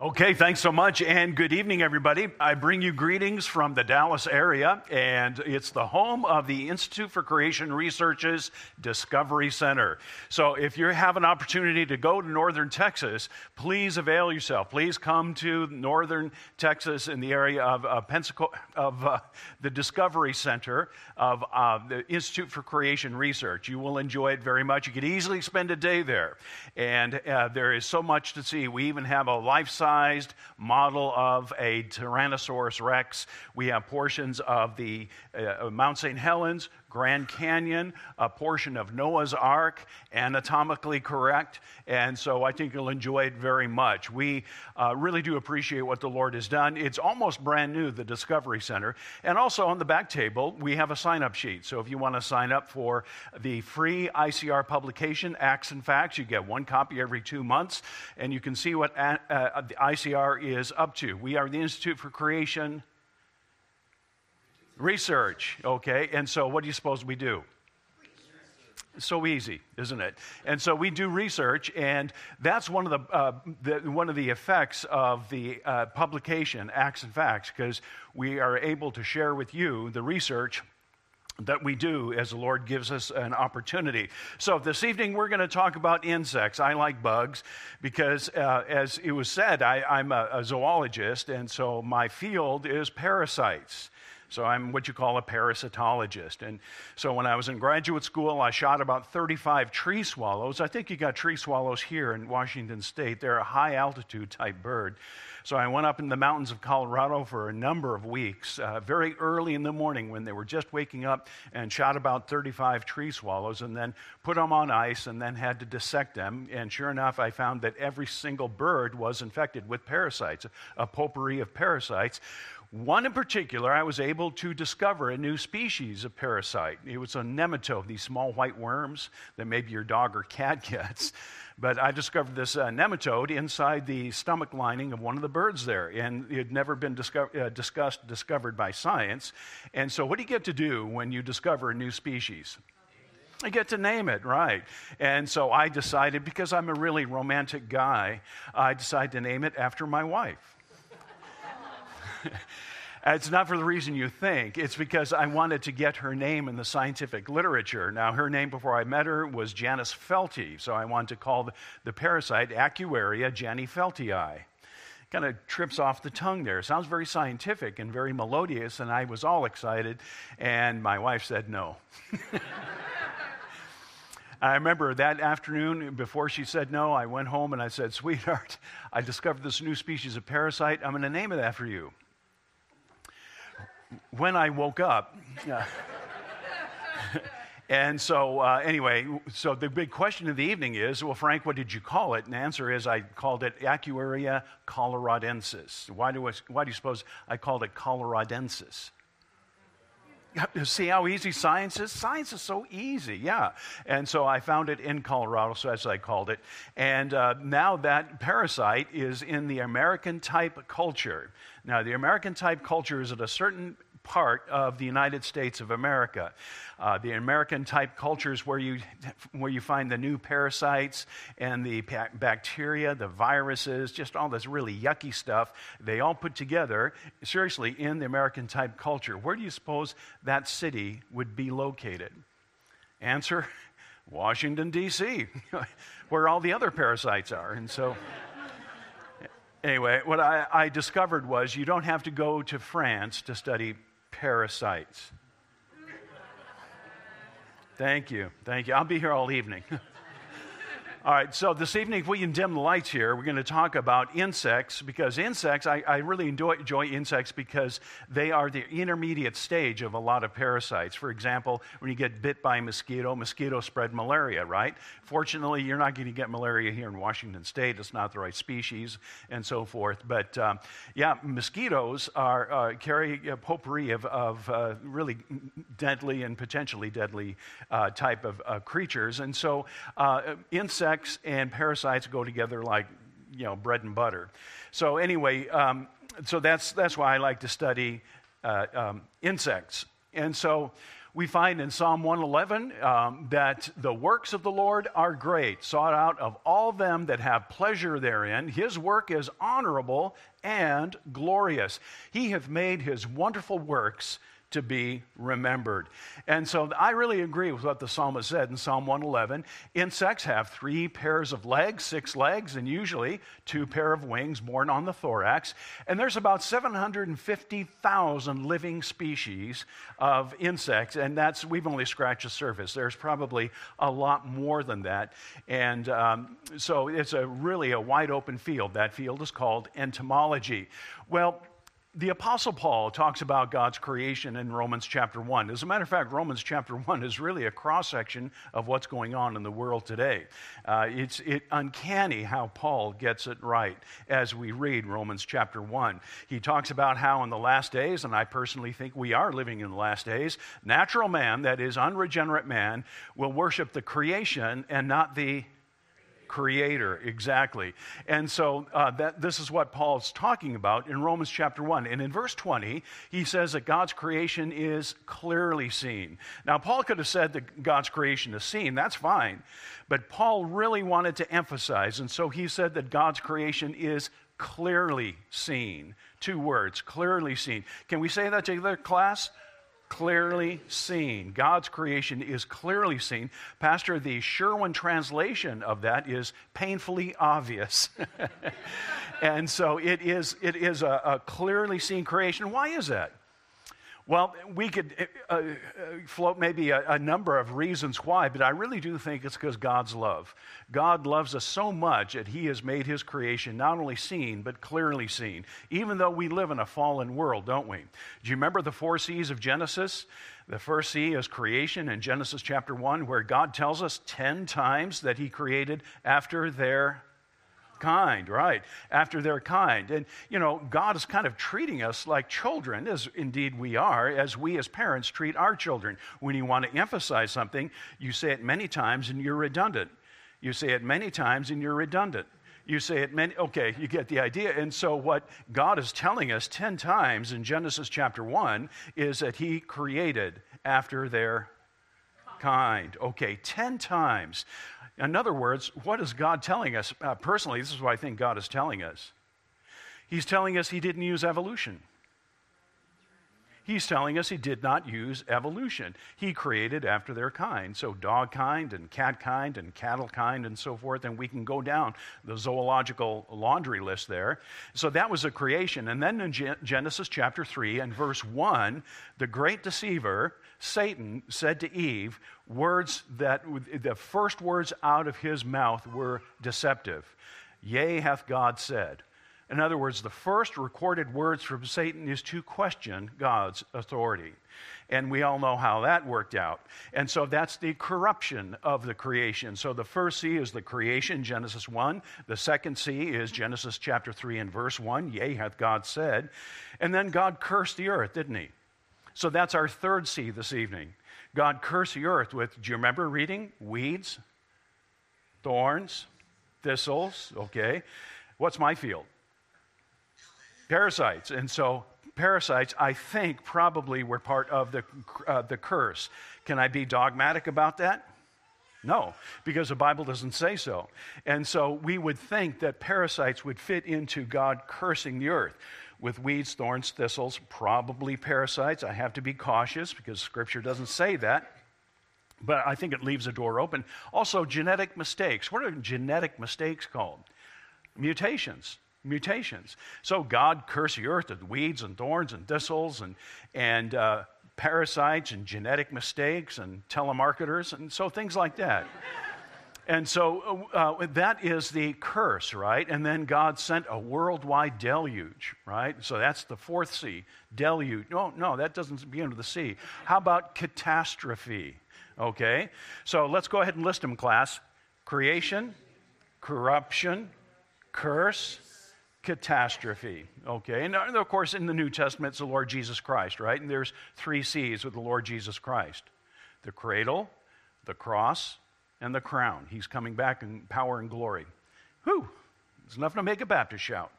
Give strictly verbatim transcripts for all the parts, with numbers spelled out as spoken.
Okay, thanks so much, and good evening, everybody. I bring you greetings from the Dallas area, and it's the home of the Institute for Creation Research's Discovery Center. So if you have an opportunity to go to northern Texas, please avail yourself. Please come to northern Texas in the area of, uh, Pensacola, of uh, the Discovery Center of uh, the Institute for Creation Research. You will enjoy it very much. You could easily spend a day there, and uh, there is so much to see. We even have a life-size model of a Tyrannosaurus Rex. We have portions of the uh, Mount Saint Helens, Grand Canyon, a portion of Noah's Ark, anatomically correct, and so I think you'll enjoy it very much. We uh, really do appreciate what the Lord has done. It's almost brand new, the Discovery Center, and also on the back table, we have a sign-up sheet. So if you want to sign up for the free I C R publication, Acts and Facts, you get one copy every two months, and you can see what uh, uh, the I C R is up to. We are the Institute for Creation Research, okay? And so what do you suppose we do? So easy, isn't it? And so we do research, and that's one of the, uh, the one of the effects of the uh, publication, Acts and Facts, because we are able to share with you the research that we do as the Lord gives us an opportunity. So this evening we're going to talk about insects. I like bugs because, uh, as it was said, I, I'm a, a zoologist, and so my field is parasites. So I'm what you call a parasitologist. And so when I was in graduate school, I shot about thirty-five tree swallows. I think you got tree swallows here in Washington State. They're a high altitude type bird. So I went up in the mountains of Colorado for a number of weeks, uh, very early in the morning when they were just waking up, and shot about thirty-five tree swallows, and then put them on ice, and then had to dissect them. And sure enough, I found that every single bird was infected with parasites, a potpourri of parasites. One in particular, I was able to discover a new species of parasite. It was a nematode, these small white worms that maybe your dog or cat gets. But I discovered this uh, nematode inside the stomach lining of one of the birds there, and it had never been disco- uh, discussed, discovered by science. And so what do you get to do when you discover a new species? I get to name it, right? And so I decided, because I'm a really romantic guy, I decided to name it after my wife. It's not for the reason you think. It's because I wanted to get her name in the scientific literature. Now, her name before I met her was Janus felti, so I wanted to call the, the parasite Acuaria janifeltii. Kind of trips off the tongue there. Sounds very scientific and very melodious, and I was all excited, and my wife said no. I remember that afternoon, before she said no, I went home and I said, "Sweetheart, I discovered this new species of parasite. I'm going to name it after you." When I woke up, uh, and so uh, anyway, so the big question of the evening is, well, Frank, what did you call it? And the answer is I called it Acuaria coloradensis. Why do I, why do you suppose I called it coloradensis? See how easy science is? Science is so easy, yeah. And so I found it in Colorado, so as I called it. And uh, now that parasite is in the American type culture. Now, the American type culture is at a certain part of the United States of America. Uh, the American type culture is where you where you find the new parasites and the pa- bacteria, the viruses, just all this really yucky stuff. They all put together, seriously, in the American type culture. Where do you suppose that city would be located? Answer, Washington, D C, where all the other parasites are. And so... Anyway, what I, I discovered was you don't have to go to France to study parasites. Thank you. Thank you. I'll be here all evening. All right, so this evening, if we can dim the lights here, we're going to talk about insects, because insects, I, I really enjoy, enjoy insects because they are the intermediate stage of a lot of parasites. For example, when you get bit by a mosquito, mosquitoes spread malaria, right? Fortunately, you're not going to get malaria here in Washington State. It's not the right species and so forth. But um, yeah, mosquitoes are uh, carry a potpourri of, of uh, really deadly and potentially deadly uh, type of uh, creatures. And so uh, insects and parasites go together like, you know, bread and butter. So anyway, um, so that's that's why I like to study uh, um, insects. And so We find in Psalm one eleven um, that the works of the Lord are great, sought out of all them that have pleasure therein. His work is honorable and glorious. He hath made his wonderful works to be remembered. And so I really agree with what the psalmist said in Psalm one eleven. Insects have three pairs of legs, six legs, and usually two pair of wings borne on the thorax. And there's about seven hundred fifty thousand living species of insects, and that's, we've only scratched the surface. There's probably a lot more than that. And um, so it's a really a wide open field. That field is called entomology. Well, the Apostle Paul talks about God's creation in Romans chapter one. As a matter of fact, Romans chapter one is really a cross-section of what's going on in the world today. Uh, it's it, uncanny how Paul gets it right as we read Romans chapter one. He talks about how in the last days, and I personally think we are living in the last days, natural man, that is unregenerate man, will worship the creation and not the Creator, exactly. And so uh, that this is what Paul's talking about in Romans chapter one. And in verse twenty, he says that God's creation is clearly seen. Now, Paul could have said that God's creation is seen. That's fine. But Paul really wanted to emphasize, and so he said that God's creation is clearly seen. Two words, clearly seen. Can we say that together, class? Clearly seen. God's creation is clearly seen. Pastor, the Sherwin translation of that is painfully obvious. And so it is, it is a, a clearly seen creation. Why is that? Well, we could uh, uh, float maybe a, a number of reasons why, but I really do think it's because God's love. God loves us so much that he has made his creation not only seen, but clearly seen, even though we live in a fallen world, don't we? Do you remember the four C's of Genesis? The first C is creation in Genesis chapter one, where God tells us ten times that he created after their kind, right? After their kind. And, you know, God is kind of treating us like children, as indeed we are, as we as parents treat our children. When you want to emphasize something, you say it many times and you're redundant. You say it many times and you're redundant. You say it many, okay, you get the idea. And so what God is telling us ten times in Genesis chapter one is that he created after their kind. Okay, ten times. In other words, what is God telling us? Uh, personally, this is what I think God is telling us. He's telling us he didn't use evolution. He's telling us he did not use evolution. He created after their kind. So dog kind and cat kind and cattle kind and so forth. And we can go down the zoological laundry list there. So that was a creation. And then in Genesis chapter three and verse one, the great deceiver, Satan, said to Eve words that the first words out of his mouth were deceptive. Yea, hath God said. In other words, the first recorded words from Satan is to question God's authority. And we all know how that worked out. And so that's the corruption of the creation. So the first C is the creation, Genesis one. The second C is Genesis chapter three and verse one. Yea, hath God said. And then God cursed the earth, didn't he? So that's our third C this evening. God cursed the earth with, do you remember reading? Weeds, thorns, thistles, okay. What's my field? Parasites. And so parasites, I think, probably were part of the, uh, the curse. Can I be dogmatic about that? No, because the Bible doesn't say so. And so we would think that parasites would fit into God cursing the earth. With weeds, thorns, thistles, probably parasites. I have to be cautious because Scripture doesn't say that. But I think it leaves a door open. Also, genetic mistakes. What are genetic mistakes called? Mutations. Mutations. So God cursed the earth with weeds and thorns and thistles and, and uh, parasites and genetic mistakes and telemarketers and so things like that. And so uh, that is the curse, right? And then God sent a worldwide deluge, right? So that's the fourth C, deluge. No, no, that doesn't begin with the C. How about catastrophe? Okay, so let's go ahead and list them, class. Creation, corruption, curse, catastrophe. Okay, and of course in the New Testament it's the Lord Jesus Christ, right? And there's three C's with the Lord Jesus Christ. The cradle, the cross, and the crown. He's coming back in power and glory. Whew, it's enough to make a Baptist shout.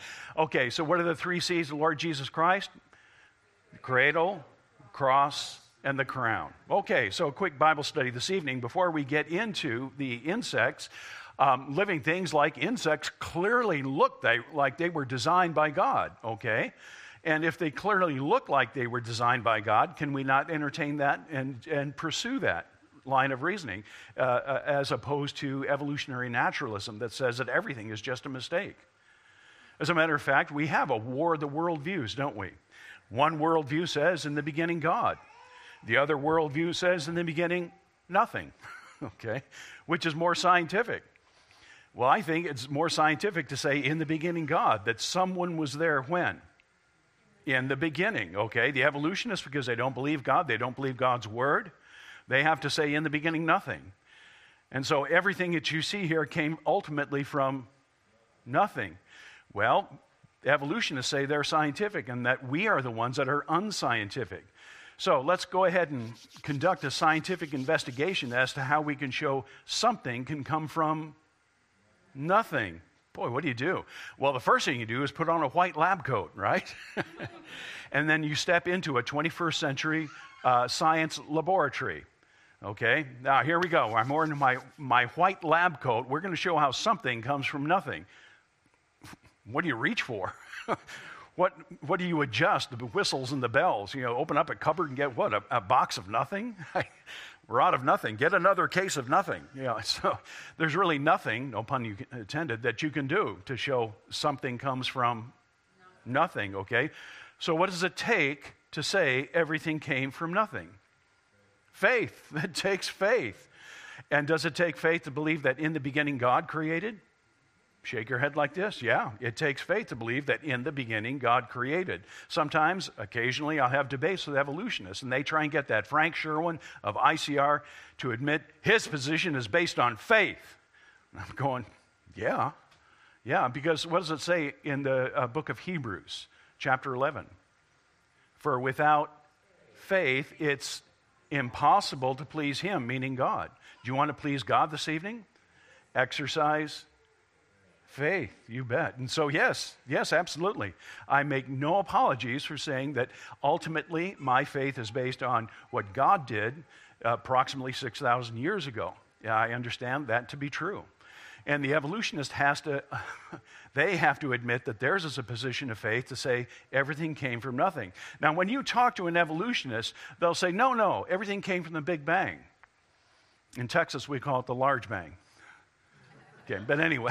Okay, so what are the three C's of the Lord Jesus Christ? The cradle, cross, and the crown. Okay, so a quick Bible study this evening before we get into the insects. Um, living things like insects clearly look they, like they were designed by God, okay? And if they clearly look like they were designed by God, can we not entertain that and, and pursue that line of reasoning uh, uh, as opposed to evolutionary naturalism that says that everything is just a mistake? As a matter of fact, we have a war of the worldviews, don't we? One worldview says, in the beginning, God. The other worldview says, in the beginning, nothing, okay? Which is more scientific. Well, I think it's more scientific to say, in the beginning, God, that someone was there when? In the beginning, okay? The evolutionists, because they don't believe God, they don't believe God's word, they have to say, in the beginning, nothing. And so everything that you see here came ultimately from nothing. Well, the evolutionists say they're scientific and that we are the ones that are unscientific. So let's go ahead and conduct a scientific investigation as to how we can show something can come from nothing. Boy, what do you do? Well, the first thing you do is put on a white lab coat, right? And then you step into a twenty-first century uh, science laboratory. Okay, now here we go. I'm wearing my, my white lab coat. We're going to show how something comes from nothing. What do you reach for? What what do you adjust? The whistles and the bells. You know, open up a cupboard and get what? A, a box of nothing? We're out of nothing. Get another case of nothing. You know, so there's really nothing, no pun intended, that you can do to show something comes from nothing, okay? So what does it take to say everything came from nothing? Faith. It takes faith. And does it take faith to believe that in the beginning God created? Shake your head like this. Yeah, it takes faith to believe that in the beginning God created. Sometimes, occasionally, I'll have debates with evolutionists, and they try and get that Frank Sherwin of I C R to admit his position is based on faith. And I'm going, yeah, yeah, because what does it say in the uh, book of Hebrews, chapter eleven? For without faith, it's impossible to please Him, meaning God. Do you want to please God this evening? Exercise faith, you bet. And so, yes, yes, absolutely. I make no apologies for saying that ultimately my faith is based on what God did uh, approximately six thousand years ago. Yeah, I understand that to be true. And the evolutionist has to, they have to admit that theirs is a position of faith to say everything came from nothing. Now, when you talk to an evolutionist, they'll say, no, no, everything came from the Big Bang. In Texas, we call it the large bang. Okay, but anyway,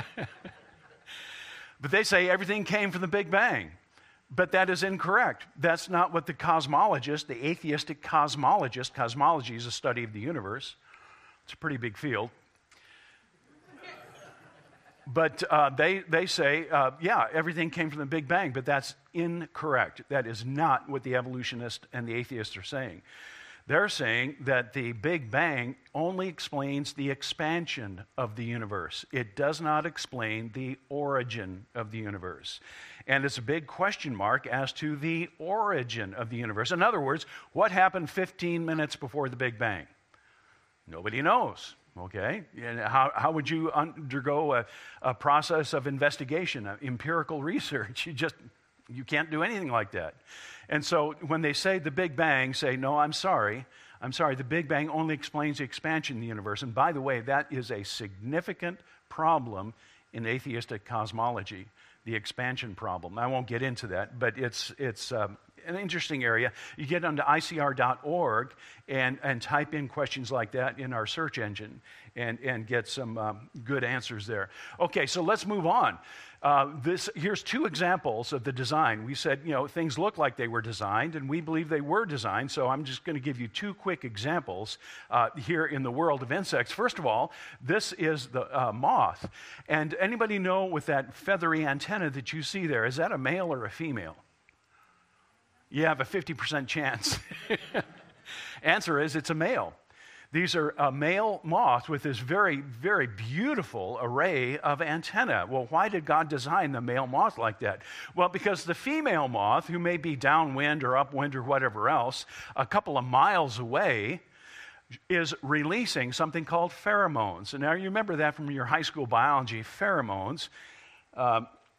but they say everything came from the Big Bang, but that is incorrect. That's not what the cosmologist, the atheistic cosmologist, cosmology is a study of the universe. It's a pretty big field. But uh, they, they say, uh, yeah, everything came from the Big Bang, but that's incorrect. That is not what the evolutionists and the atheists are saying. They're saying that the Big Bang only explains the expansion of the universe. It does not explain the origin of the universe. And it's a big question mark as to the origin of the universe. In other words, what happened fifteen minutes before the Big Bang? Nobody knows, okay? And how, how would you undergo a, a process of investigation, uh, empirical research? You just, you can't do anything like that. And so when they say the Big Bang, say, no, I'm sorry. I'm sorry, the Big Bang only explains the expansion of the universe. And by the way, that is a significant problem in atheistic cosmology, the expansion problem. I won't get into that, but it's, it's um, an interesting area. You get onto I C R dot org and, and type in questions like that in our search engine and, and get some um, good answers there. Okay, so let's move on. Uh, this, here's two examples of the design. We said, you know, things look like they were designed, and we believe they were designed, so I'm just going to give you two quick examples uh, here in the world of insects. First of all, this is the uh, moth. And anybody know with that feathery antenna that you see there, is that a male or a female? You have a fifty percent chance. Answer is it's a male. These are a male moth with this very, very beautiful array of antennae. Well, why did God design the male moth like that? Well, because the female moth, who may be downwind or upwind or whatever else, a couple of miles away, is releasing something called pheromones. And now you remember that from your high school biology, pheromones. Um,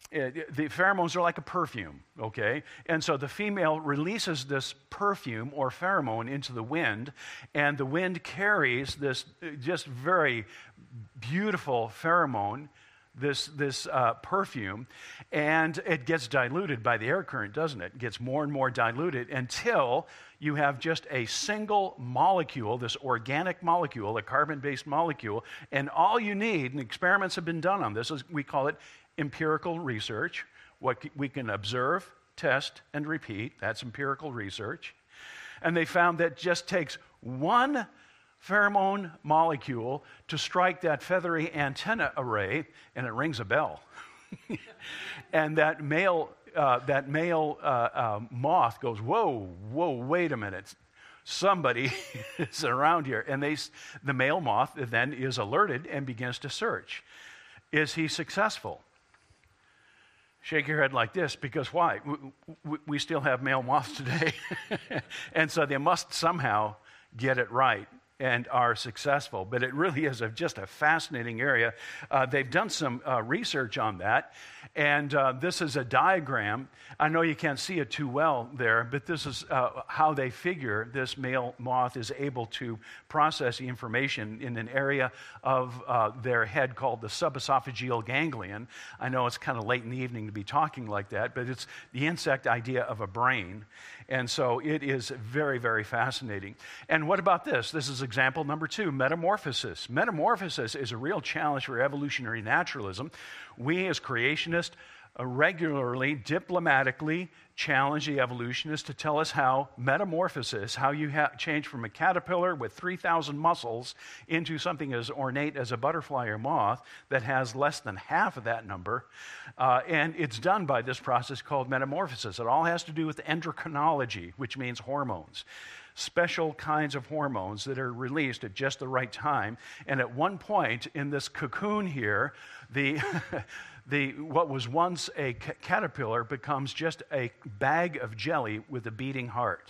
it, the pheromones are like a perfume, okay? And so the female releases this perfume or pheromone into the wind, and the wind carries this just very beautiful pheromone, this, this uh, perfume, and it gets diluted by the air current, doesn't it? It gets more and more diluted until you have just a single molecule, this organic molecule, a carbon-based molecule, and all you need, and experiments have been done on this, is we call it empirical research. What we can observe, test, and repeat, that's empirical research. And they found that it just takes one pheromone molecule to strike that feathery antenna array, and it rings a bell. And that male, uh, that male uh, uh, moth goes, whoa, whoa, wait a minute. Somebody is around here. And they, the male moth then is alerted and begins to search. Is he successful? Shake your head like this, because why? We, we still have male moths today. And so they must somehow get it right and are successful. But it really is a, just a fascinating area. Uh, they've done some uh, research on that, and uh, this is a diagram. I know you can't see it too well there, but this is uh, how they figure this male moth is able to process the information in an area of uh, their head called the subesophageal ganglion. I know it's kind of late in the evening to be talking like that, but it's the insect idea of a brain. And so it is very, very fascinating. And what about this? This is example number two, metamorphosis. Metamorphosis is a real challenge for evolutionary naturalism. We as creationists uh, regularly, diplomatically challenge the evolutionists to tell us how metamorphosis, how you ha- change from a caterpillar with three thousand muscles into something as ornate as a butterfly or moth that has less than half of that number. Uh, and it's done by this process called metamorphosis. It all has to do with endocrinology, which means hormones. Special kinds of hormones that are released at just the right time. And at one point in this cocoon here, the, the what was once a ca- caterpillar becomes just a bag of jelly with a beating heart.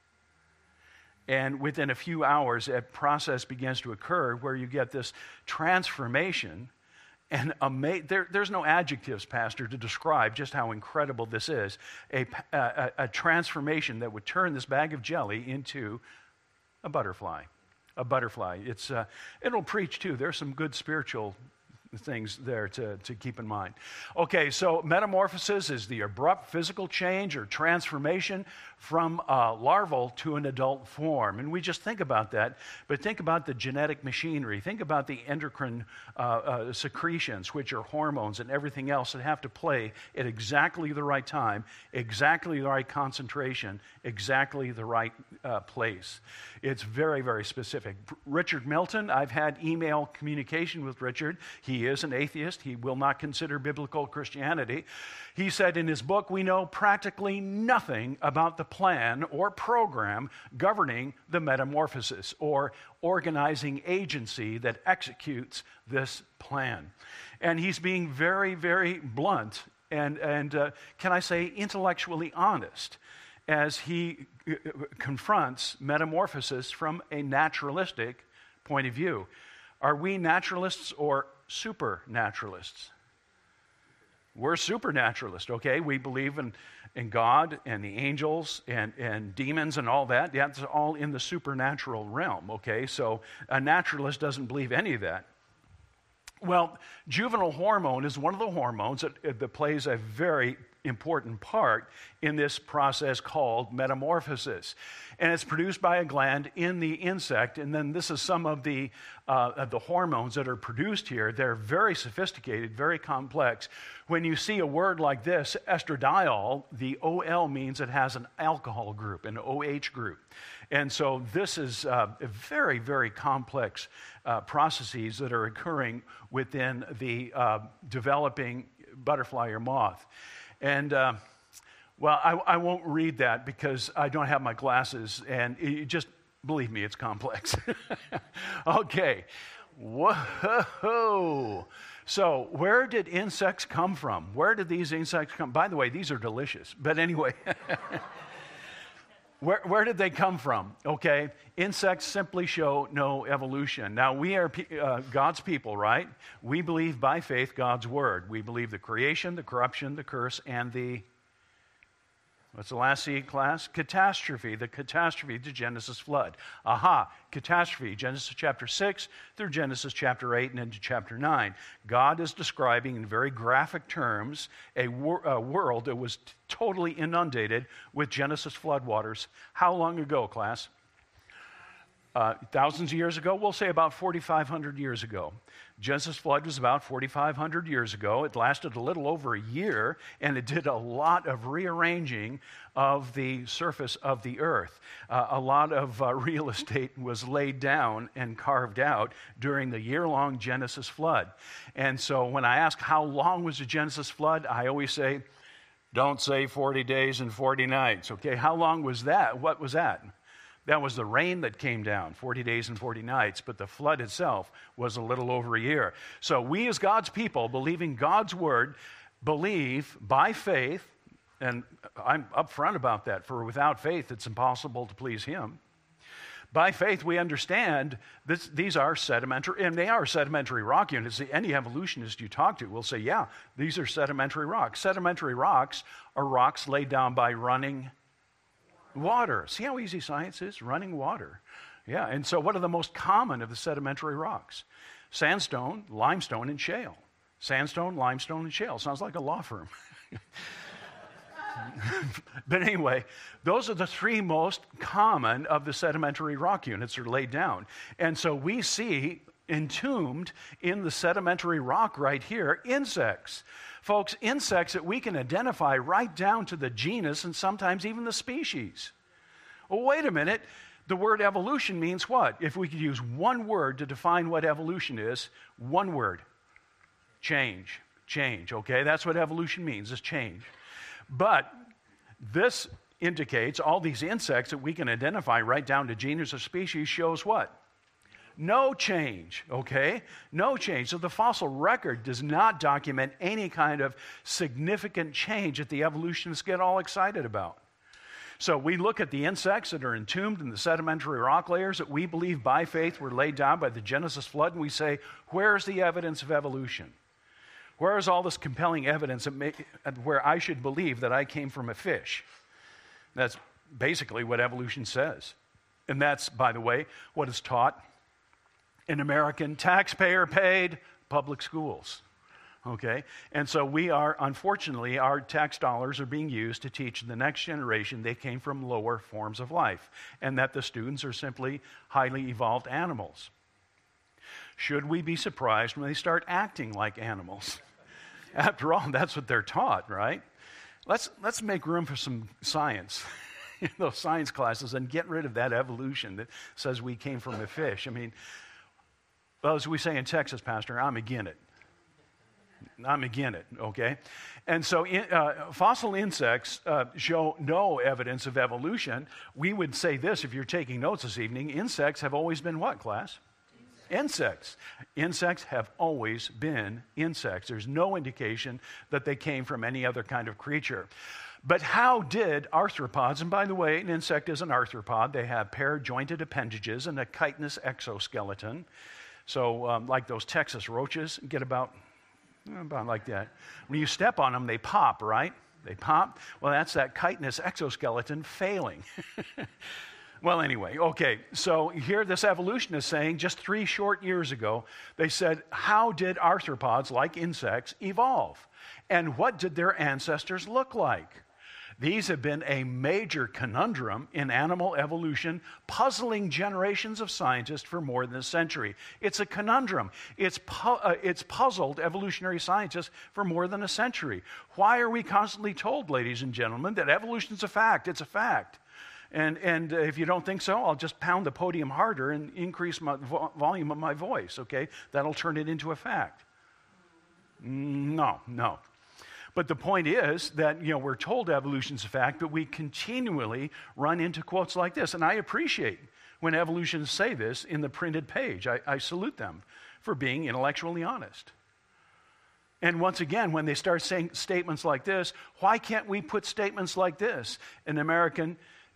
And within a few hours, a process begins to occur where you get this transformation. And ama- there, there's no adjectives, Pastor, to describe just how incredible this is. A, a, a transformation that would turn this bag of jelly into a butterfly. A butterfly. It's, uh, it'll preach, too. There's some good spiritual things there to, to keep in mind. Okay, so metamorphosis is the abrupt physical change or transformation from uh, larval to an adult form. And we just think about that, but think about the genetic machinery. Think about the endocrine uh, uh, secretions, which are hormones and everything else that have to play at exactly the right time, exactly the right concentration, exactly the right uh, place. It's very, very specific. Richard Milton, I've had email communication with Richard. He is an atheist. He will not consider biblical Christianity. He said in his book, we know practically nothing about the plan or program governing the metamorphosis or organizing agency that executes this plan. And he's being very, very blunt and, and uh, can I say intellectually honest as he uh, confronts metamorphosis from a naturalistic point of view. Are we naturalists or supernaturalists? We're supernaturalists, okay? We believe in, in God and the angels and, and demons and all that. That's all in the supernatural realm, okay? So a naturalist doesn't believe any of that. Well, juvenile hormone is one of the hormones that, that plays a very important part in this process called metamorphosis. And it's produced by a gland in the insect, and then this is some of the, uh, of the hormones that are produced here. They're very sophisticated, very complex. When you see a word like this, estradiol, the O L means it has an alcohol group, an O H group. And so this is uh, very, very complex uh, processes that are occurring within the uh, developing butterfly or moth. And, uh, well, I, I won't read that because I don't have my glasses, and it, just believe me, it's complex. Okay. Whoa. So where did insects come from? Where did these insects come? By the way, these are delicious. But anyway. Where, where did they come from? Okay, insects simply show no evolution. Now, we are uh, God's people, right? We believe by faith God's word. We believe the creation, the corruption, the curse, and the, what's the last C class? Catastrophe, the catastrophe, the Genesis flood. Aha, catastrophe, Genesis chapter six through Genesis chapter eight and into chapter nine. God is describing in very graphic terms a, wor- a world that was t- totally inundated with Genesis floodwaters. How long ago, class? Uh, thousands of years ago? We'll say about forty-five hundred years ago. Genesis flood was about forty-five hundred years ago. It lasted a little over a year, and it did a lot of rearranging of the surface of the earth. Uh, a lot of uh, real estate was laid down and carved out during the year-long Genesis flood. And so when I ask how long was the Genesis flood, I always say, don't say forty days and forty nights. Okay, how long was that? What was that? That was the rain that came down, forty days and forty nights, but the flood itself was a little over a year. So we as God's people, believing God's word, believe by faith, and I'm upfront about that, for without faith it's impossible to please him. By faith we understand this, these are sedimentary, and they are sedimentary rock units. Any evolutionist you talk to will say, yeah, these are sedimentary rocks. Sedimentary rocks are rocks laid down by running water. See how easy science is? Running water. Yeah, and so what are the most common of the sedimentary rocks? Sandstone, limestone, and shale. Sandstone, limestone, and shale. Sounds like a law firm. But anyway, those are the three most common of the sedimentary rock units that are laid down. And so we see entombed in the sedimentary rock right here insects. Folks, insects that we can identify right down to the genus and sometimes even the species. Well, wait a minute. The word evolution means what? If we could use one word to define what evolution is, one word. Change. Change, okay? That's what evolution means, is change. But this indicates all these insects that we can identify right down to genus or species shows what? No change, okay? No change. So the fossil record does not document any kind of significant change that the evolutionists get all excited about. So we look at the insects that are entombed in the sedimentary rock layers that we believe by faith were laid down by the Genesis flood, and we say, where's the evidence of evolution? Where is all this compelling evidence that make, where I should believe that I came from a fish? That's basically what evolution says. And that's, by the way, what is taught in American taxpayer-paid public schools, okay? And so we are, unfortunately, our tax dollars are being used to teach the next generation they came from lower forms of life, and that the students are simply highly evolved animals. Should we be surprised when they start acting like animals? After all, that's what they're taught, right? Let's, let's make room for some science in those science classes and get rid of that evolution that says we came from a fish. I mean, well, as we say in Texas, Pastor, I'm again it. I'm again it, okay? And so in, uh, fossil insects uh, show no evidence of evolution. We would say this, if you're taking notes this evening, insects have always been what, class? Insects. Insects have always been insects. There's no indication that they came from any other kind of creature. But how did arthropods, and by the way, an insect is an arthropod. They have paired jointed appendages and a chitinous exoskeleton. So um, like those Texas roaches, get about, about like that. When you step on them, they pop, right? They pop. Well, that's that chitinous exoskeleton failing. Well, anyway, okay. So here this evolution is saying just three short years ago, they said, how did arthropods, like insects, evolve? And what did their ancestors look like? These have been a major conundrum in animal evolution, puzzling generations of scientists for more than a century. It's a conundrum. It's, pu- uh, it's puzzled evolutionary scientists for more than a century. Why are we constantly told, ladies and gentlemen, that evolution is a fact? It's a fact. And, and uh, if you don't think so, I'll just pound the podium harder and increase my vo- volume of my voice, okay? That'll turn it into a fact. No, no. But the point is that, you know, we're told evolution's a fact, but we continually run into quotes like this. And I appreciate when evolutionists say this in the printed page. I, I salute them for being intellectually honest. And once again, when they start saying statements like this, why can't we put statements like this? An American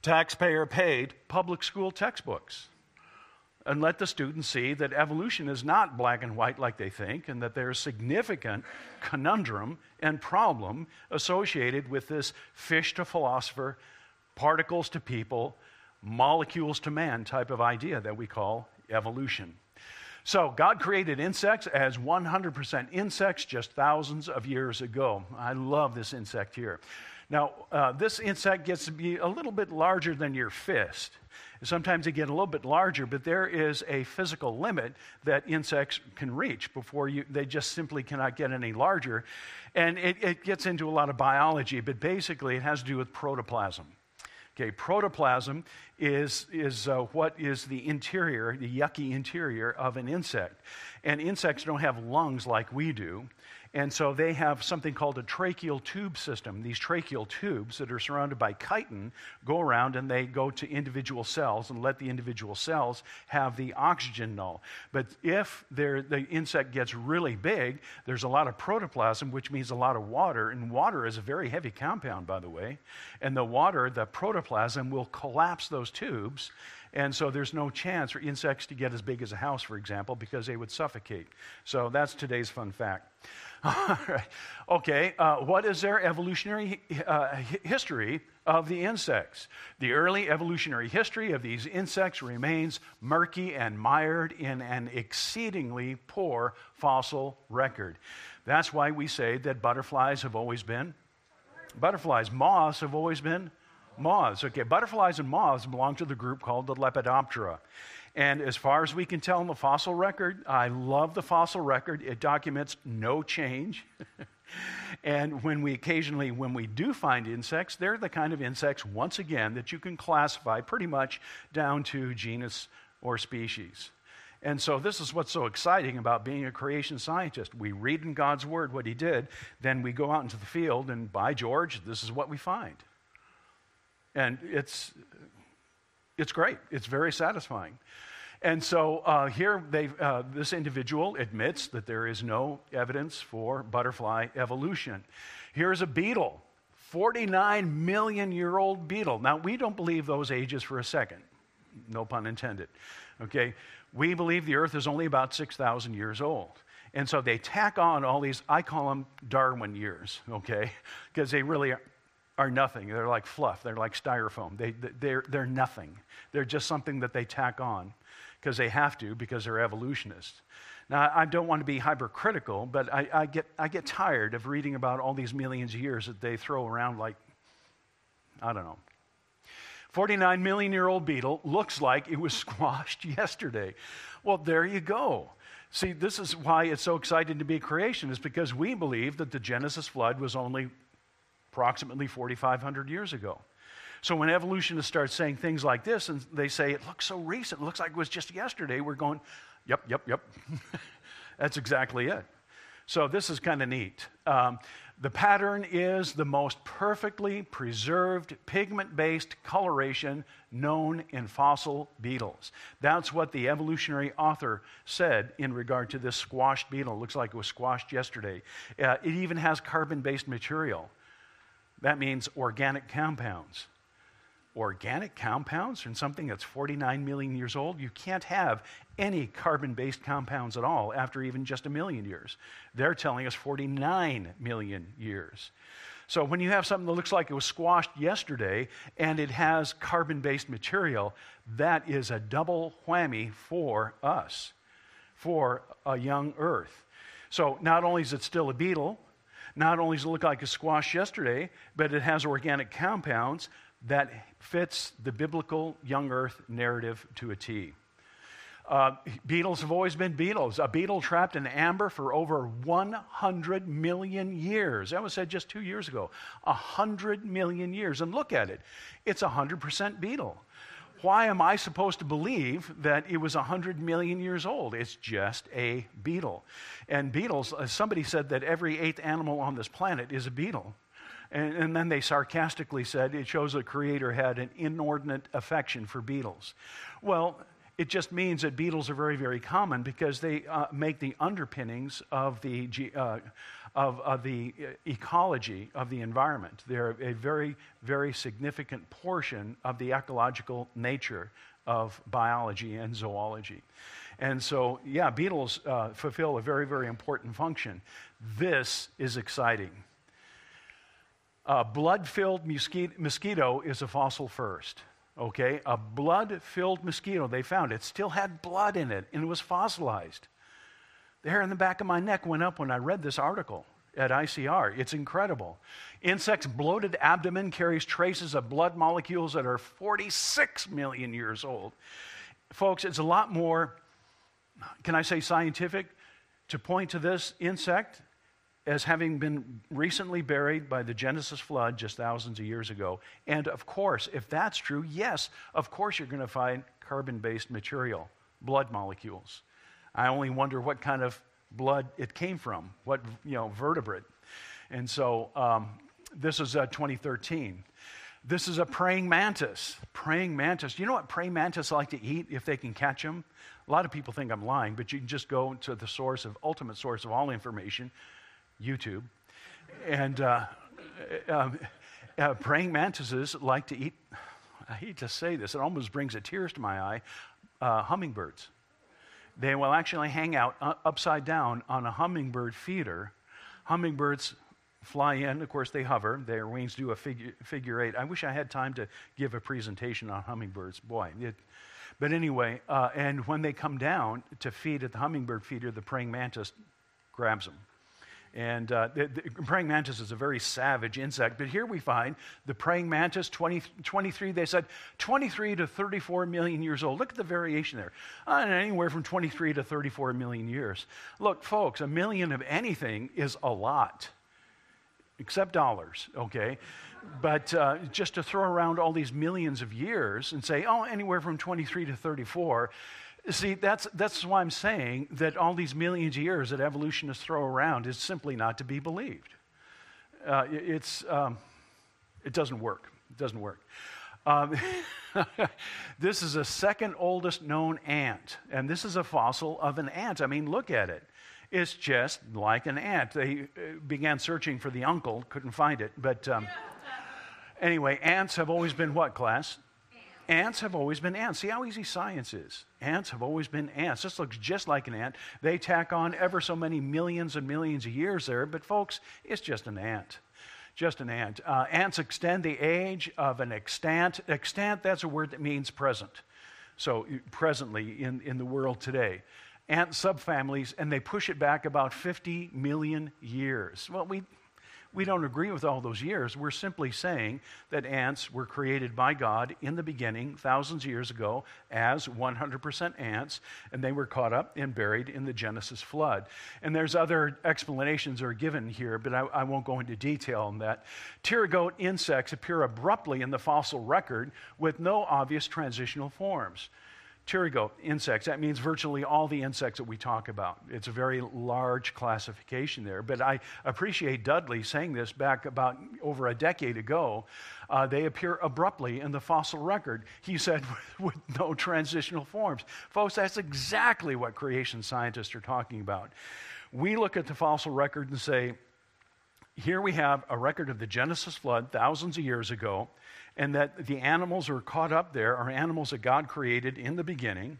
taxpayer-paid public school textbooks and let the students see that evolution is not black and white like they think, and that there's significant conundrum and problem associated with this fish to philosopher, particles to people, molecules to man type of idea that we call evolution. So God created insects as one hundred percent insects just thousands of years ago. I love this insect here. Now, uh, this insect gets to be a little bit larger than your fist. Sometimes they get a little bit larger, but there is a physical limit that insects can reach before you, they just simply cannot get any larger. And it, it gets into a lot of biology, but basically it has to do with protoplasm. Okay, protoplasm is, is uh, what is the interior, the yucky interior of an insect. And insects don't have lungs like we do. And so they have something called a tracheal tube system. These tracheal tubes that are surrounded by chitin go around and they go to individual cells and let the individual cells have the oxygen null. But if the insect gets really big, there's a lot of protoplasm, which means a lot of water. And water is a very heavy compound, by the way. And the water, the protoplasm, will collapse those tubes. And so there's no chance for insects to get as big as a house, for example, because they would suffocate. So that's today's fun fact. All right. Okay, uh, what is their evolutionary uh, history of the insects? The early evolutionary history of these insects remains murky and mired in an exceedingly poor fossil record. That's why we say that butterflies have always been butterflies. Moths have always been moths. Okay, butterflies and moths belong to the group called the Lepidoptera. And as far as we can tell in the fossil record, I love the fossil record. It documents no change. And when we occasionally, when we do find insects, they're the kind of insects, once again, that you can classify pretty much down to genus or species. And so this is what's so exciting about being a creation scientist. We read in God's Word what He did, then we go out into the field, and by George, this is what we find. And it's it's great. It's very satisfying. And so uh, here, they, uh, this individual admits that there is no evidence for butterfly evolution. Here's a beetle, forty-nine million year old beetle. Now, we don't believe those ages for a second. No pun intended. Okay? We believe the Earth is only about six thousand years old. And so they tack on all these, I call them Darwin years, okay? Because they really are. are nothing. They're like fluff. They're like styrofoam. They, they're, they're nothing. They're just something that they tack on because they have to, because they're evolutionists. Now, I don't want to be hypercritical, but I, I, get, I get tired of reading about all these millions of years that they throw around like, I don't know. forty-nine million year old beetle looks like it was squashed yesterday. Well, there you go. See, this is why it's so exciting to be a creation, is because we believe that the Genesis flood was only approximately forty-five hundred years ago. So when evolutionists start saying things like this, and they say, it looks so recent, it looks like it was just yesterday, we're going, yep, yep, yep. That's exactly it. So this is kind of neat. Um, the pattern is the most perfectly preserved pigment-based coloration known in fossil beetles. That's what the evolutionary author said in regard to this squashed beetle. It looks like it was squashed yesterday. Uh, it even has carbon-based material. That means organic compounds. Organic compounds in something that's forty-nine million years old? You can't have any carbon-based compounds at all after even just a million years. They're telling us forty-nine million years. So when you have something that looks like it was squashed yesterday and it has carbon-based material, that is a double whammy for us, for a young Earth. So not only is it still a beetle, not only does it look like a squash yesterday, but it has organic compounds that fits the biblical young earth narrative to a T. Uh, beetles have always been beetles. A beetle trapped in amber for over one hundred million years. That was said just two years ago. one hundred million years. And look at it. It's a one hundred percent beetle. Why am I supposed to believe that it was one hundred million years old? It's just a beetle. And beetles, uh, somebody said that every eighth animal on this planet is a beetle. And, and then they sarcastically said it shows the Creator had an inordinate affection for beetles. Well, It just means that beetles are very, very common because they uh, make the underpinnings of the, uh, of, of the ecology of the environment. They're a very, very significant portion of the ecological nature of biology and zoology. And so, yeah, beetles uh, fulfill a very, very important function. This is exciting. A blood-filled mosquito, mosquito is a fossil first. Okay, a blood-filled mosquito, they found it still had blood in it, and it was fossilized. The hair in the back of my neck went up when I read this article at I C R. It's incredible. Insects' bloated abdomen carries traces of blood molecules that are forty-six million years old. Folks, it's a lot more, can I say scientific, to point to this insect as having been recently buried by the Genesis flood just thousands of years ago. And of course, if that's true, yes, of course you're going to find carbon-based material, blood molecules. I only wonder what kind of blood it came from, what, you know, vertebrate. And so um, this is uh, twenty thirteen. This is a praying mantis. Praying mantis. You know what praying mantis like to eat if they can catch them? A lot of people think I'm lying, but you can just go to the source of, ultimate source of all information, YouTube. And uh, um, uh, praying mantises like to eat, I hate to say this, it almost brings a tears to my eye, uh, hummingbirds. They will actually hang out uh, upside down on a hummingbird feeder. Hummingbirds fly in, of course they hover, their wings do a figure, figure eight. I wish I had time to give a presentation on hummingbirds, boy. It, but anyway, uh, and when they come down to feed at the hummingbird feeder, the praying mantis grabs them. And uh, the, the praying mantis is a very savage insect. But here we find the praying mantis, twenty, twenty-three, they said twenty-three to thirty-four million years old. Look at the variation there. Uh, anywhere from twenty-three to thirty-four million years. Look, folks, a million of anything is a lot, except dollars, okay? But uh, just to throw around all these millions of years and say, oh, anywhere from twenty-three to thirty-four, see, that's, that's why I'm saying that all these millions of years that evolutionists throw around is simply not to be believed. Uh, it, it's, um, it doesn't work. It doesn't work. Um, this is the second oldest known ant, and this is a fossil of an ant. I mean, look at it. It's just like an ant. They uh, began searching for the uncle, couldn't find it. But um, anyway, ants have always been what, class? Ants have always been ants. See how easy science is. Ants have always been ants. This looks just like an ant. They tack on ever so many millions and millions of years there, but folks, it's just an ant. Just an ant. Uh, ants extend the age of an extant. Extant, that's a word that means present. So presently in, in the world today. Ant subfamilies, and they push it back about fifty million years. Well, we... We don't agree with all those years. We're simply saying that ants were created by God in the beginning, thousands of years ago, as one hundred percent ants, and they were caught up and buried in the Genesis flood. And there's other explanations that are given here, but I, I won't go into detail on that. Pterygote insects appear abruptly in the fossil record with no obvious transitional forms. Pterygote insects, that means virtually all the insects that we talk about. It's a very large classification there. But I appreciate Dudley saying this back about over a decade ago. Uh, they appear abruptly in the fossil record. He said with, with no transitional forms. Folks, that's exactly what creation scientists are talking about. We look at the fossil record and say, here we have a record of the Genesis flood thousands of years ago, and that the animals are caught up there are animals that God created in the beginning,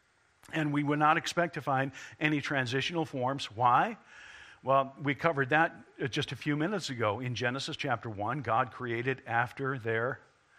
and we would not expect to find any transitional forms. Why? Well, we covered that just a few minutes ago. In Genesis chapter one, God created after their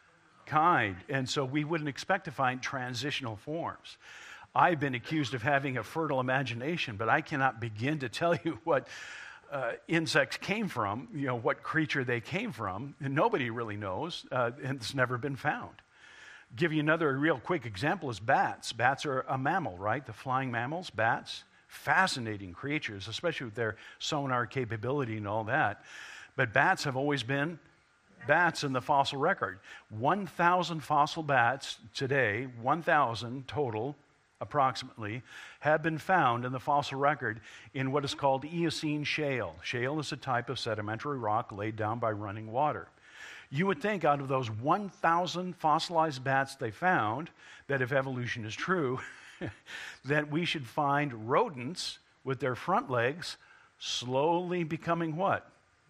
kind, and so we wouldn't expect to find transitional forms. I've been accused of having a fertile imagination, but I cannot begin to tell you what Uh, insects came from, you know, what creature they came from, and nobody really knows, uh, and it's never been found. Give you another real quick example is bats. Bats are a mammal, right? The flying mammals, bats, fascinating creatures, especially with their sonar capability and all that. But bats have always been bats in the fossil record. one thousand fossil bats today, one thousand total, approximately, have been found in the fossil record in what is called Eocene shale. Shale is a type of sedimentary rock laid down by running water. You would think out of those one thousand fossilized bats they found, that if evolution is true, that we should find rodents with their front legs slowly becoming what?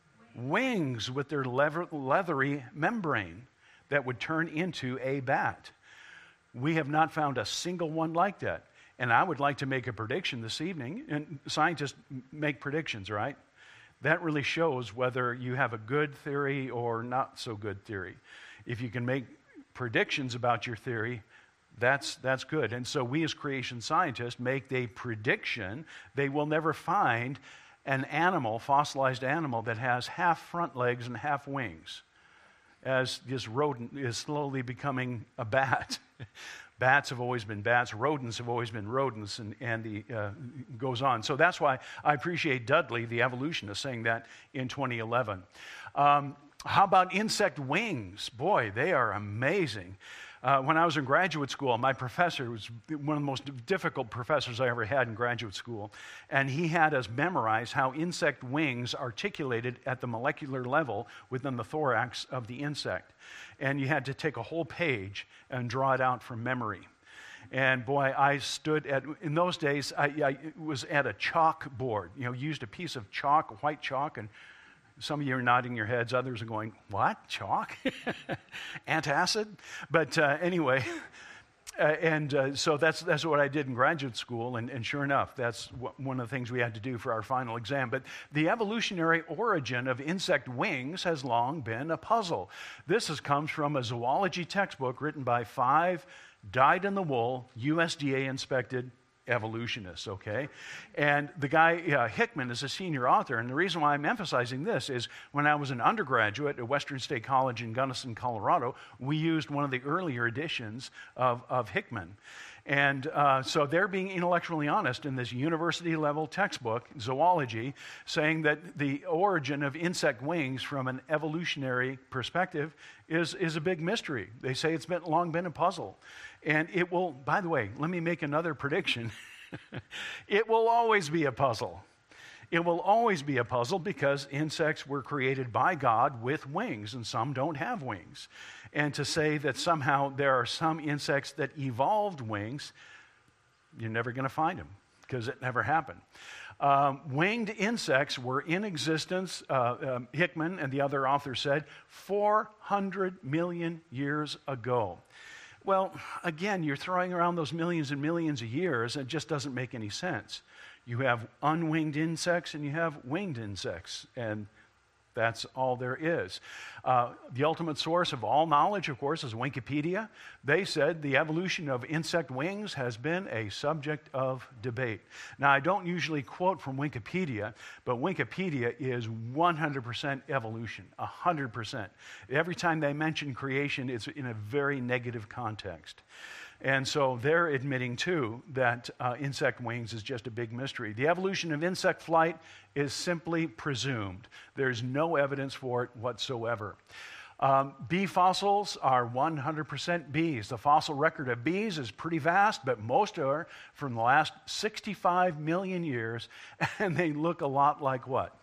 Wings with their leather, leathery membrane that would turn into a bat. We have not found a single one like that. And I would like to make a prediction this evening, and scientists make predictions, right? That really shows whether you have a good theory or not so good theory. If you can make predictions about your theory, that's, that's good. And so we as creation scientists make a prediction they will never find an animal, fossilized animal, that has half front legs and half wings, as this rodent is slowly becoming a bat. Bats have always been bats. Rodents have always been rodents, and, and the uh, goes on. So that's why I appreciate Dudley, the evolutionist, saying that in twenty eleven. Um, how about insect wings? Boy, they are amazing. Uh, when I was in graduate school, my professor was one of the most difficult professors I ever had in graduate school, and he had us memorize how insect wings articulated at the molecular level within the thorax of the insect. And you had to take a whole page and draw it out from memory. And boy, I stood at, in those days, I, I was at a chalkboard, you know, used a piece of chalk, white chalk, and some of you are nodding your heads, others are going, what, chalk? Antacid? But uh, anyway, uh, and uh, so that's that's what I did in graduate school, and, and sure enough, that's what, one of the things we had to do for our final exam. But the evolutionary origin of insect wings has long been a puzzle. This has comes from a zoology textbook written by five dyed-in-the-wool, U S D A-inspected evolutionists, okay? And the guy, uh, Hickman, is a senior author, and the reason why I'm emphasizing this is when I was an undergraduate at Western State College in Gunnison, Colorado, we used one of the earlier editions of, of Hickman. And uh, so they're being intellectually honest in this university-level textbook, zoology, saying that the origin of insect wings from an evolutionary perspective is, is a big mystery. They say it's been, long been a puzzle. And it will, by the way, let me make another prediction. It will always be a puzzle. It will always be a puzzle because insects were created by God with wings, and some don't have wings. And to say that somehow there are some insects that evolved wings, you're never going to find them because it never happened. Um, winged insects were in existence, uh, um, Hickman and the other author said, four hundred million years ago. Well, again, you're throwing around those millions and millions of years, and it just doesn't make any sense. You have unwinged insects and you have winged insects, and that's all there is. Uh, the ultimate source of all knowledge, of course, is Wikipedia. They said the evolution of insect wings has been a subject of debate. Now, I don't usually quote from Wikipedia, but Wikipedia is one hundred percent evolution, one hundred percent. Every time they mention creation, it's in a very negative context. And so they're admitting, too, that uh, insect wings is just a big mystery. The evolution of insect flight is simply presumed. There's no evidence for it whatsoever. Um, bee fossils are one hundred percent bees. The fossil record of bees is pretty vast, but most are from the last sixty-five million years, and they look a lot like what?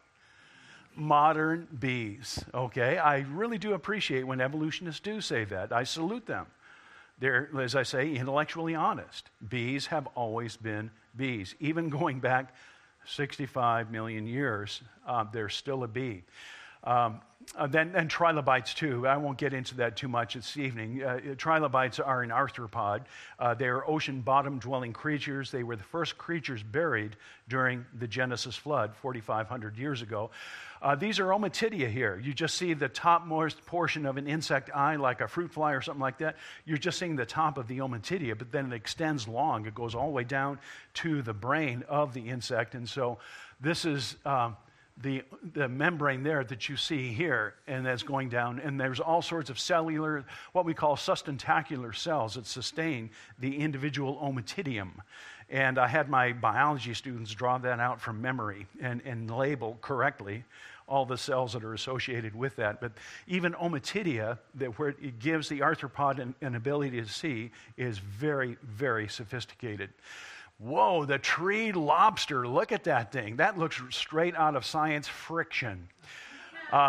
Modern bees, okay? I really do appreciate when evolutionists do say that. I salute them. They're, as I say, intellectually honest. Bees have always been bees. Even going back sixty-five million years, uh, they're still a bee. Um, uh, then, and trilobites, too. I won't get into that too much this evening. Uh, trilobites are an arthropod. Uh, they are ocean bottom dwelling creatures. They were the first creatures buried during the Genesis flood forty-five hundred years ago. Uh, these are Ommatidia here. You just see the topmost portion of an insect eye, like a fruit fly or something like that. You're just seeing the top of the Ommatidia, but then it extends long. It goes all the way down to the brain of the insect. And so this is um, the, the membrane there that you see here, and that's going down. And there's all sorts of cellular, what we call sustentacular cells that sustain the individual Ommatidium. And I had my biology students draw that out from memory and, and label correctly all the cells that are associated with that. But even Ommatidia, that where it gives the arthropod an, an ability to see, is very, very sophisticated. Whoa, the tree lobster, look at that thing. That looks straight out of science fiction. Um,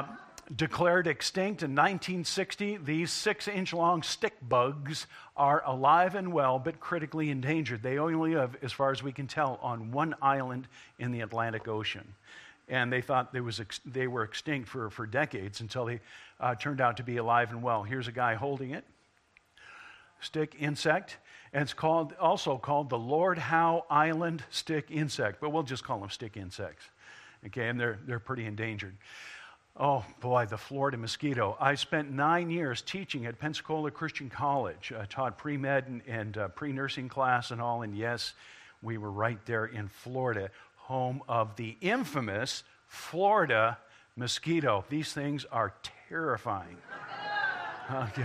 declared extinct in nineteen sixty. These six-inch-long stick bugs are alive and well, but critically endangered. They only live, as far as we can tell, on one island in the Atlantic Ocean. And they thought they, was ex- they were extinct for, for decades until they uh, turned out to be alive and well. Here's a guy holding it. Stick insect. And it's called, also called the Lord Howe Island stick insect. But we'll just call them stick insects. Okay, and they're, they're pretty endangered. Oh, boy, the Florida mosquito. I spent nine years teaching at Pensacola Christian College. I taught pre-med and, and uh, pre-nursing class and all, and yes, we were right there in Florida, home of the infamous Florida mosquito. These things are terrifying. Okay.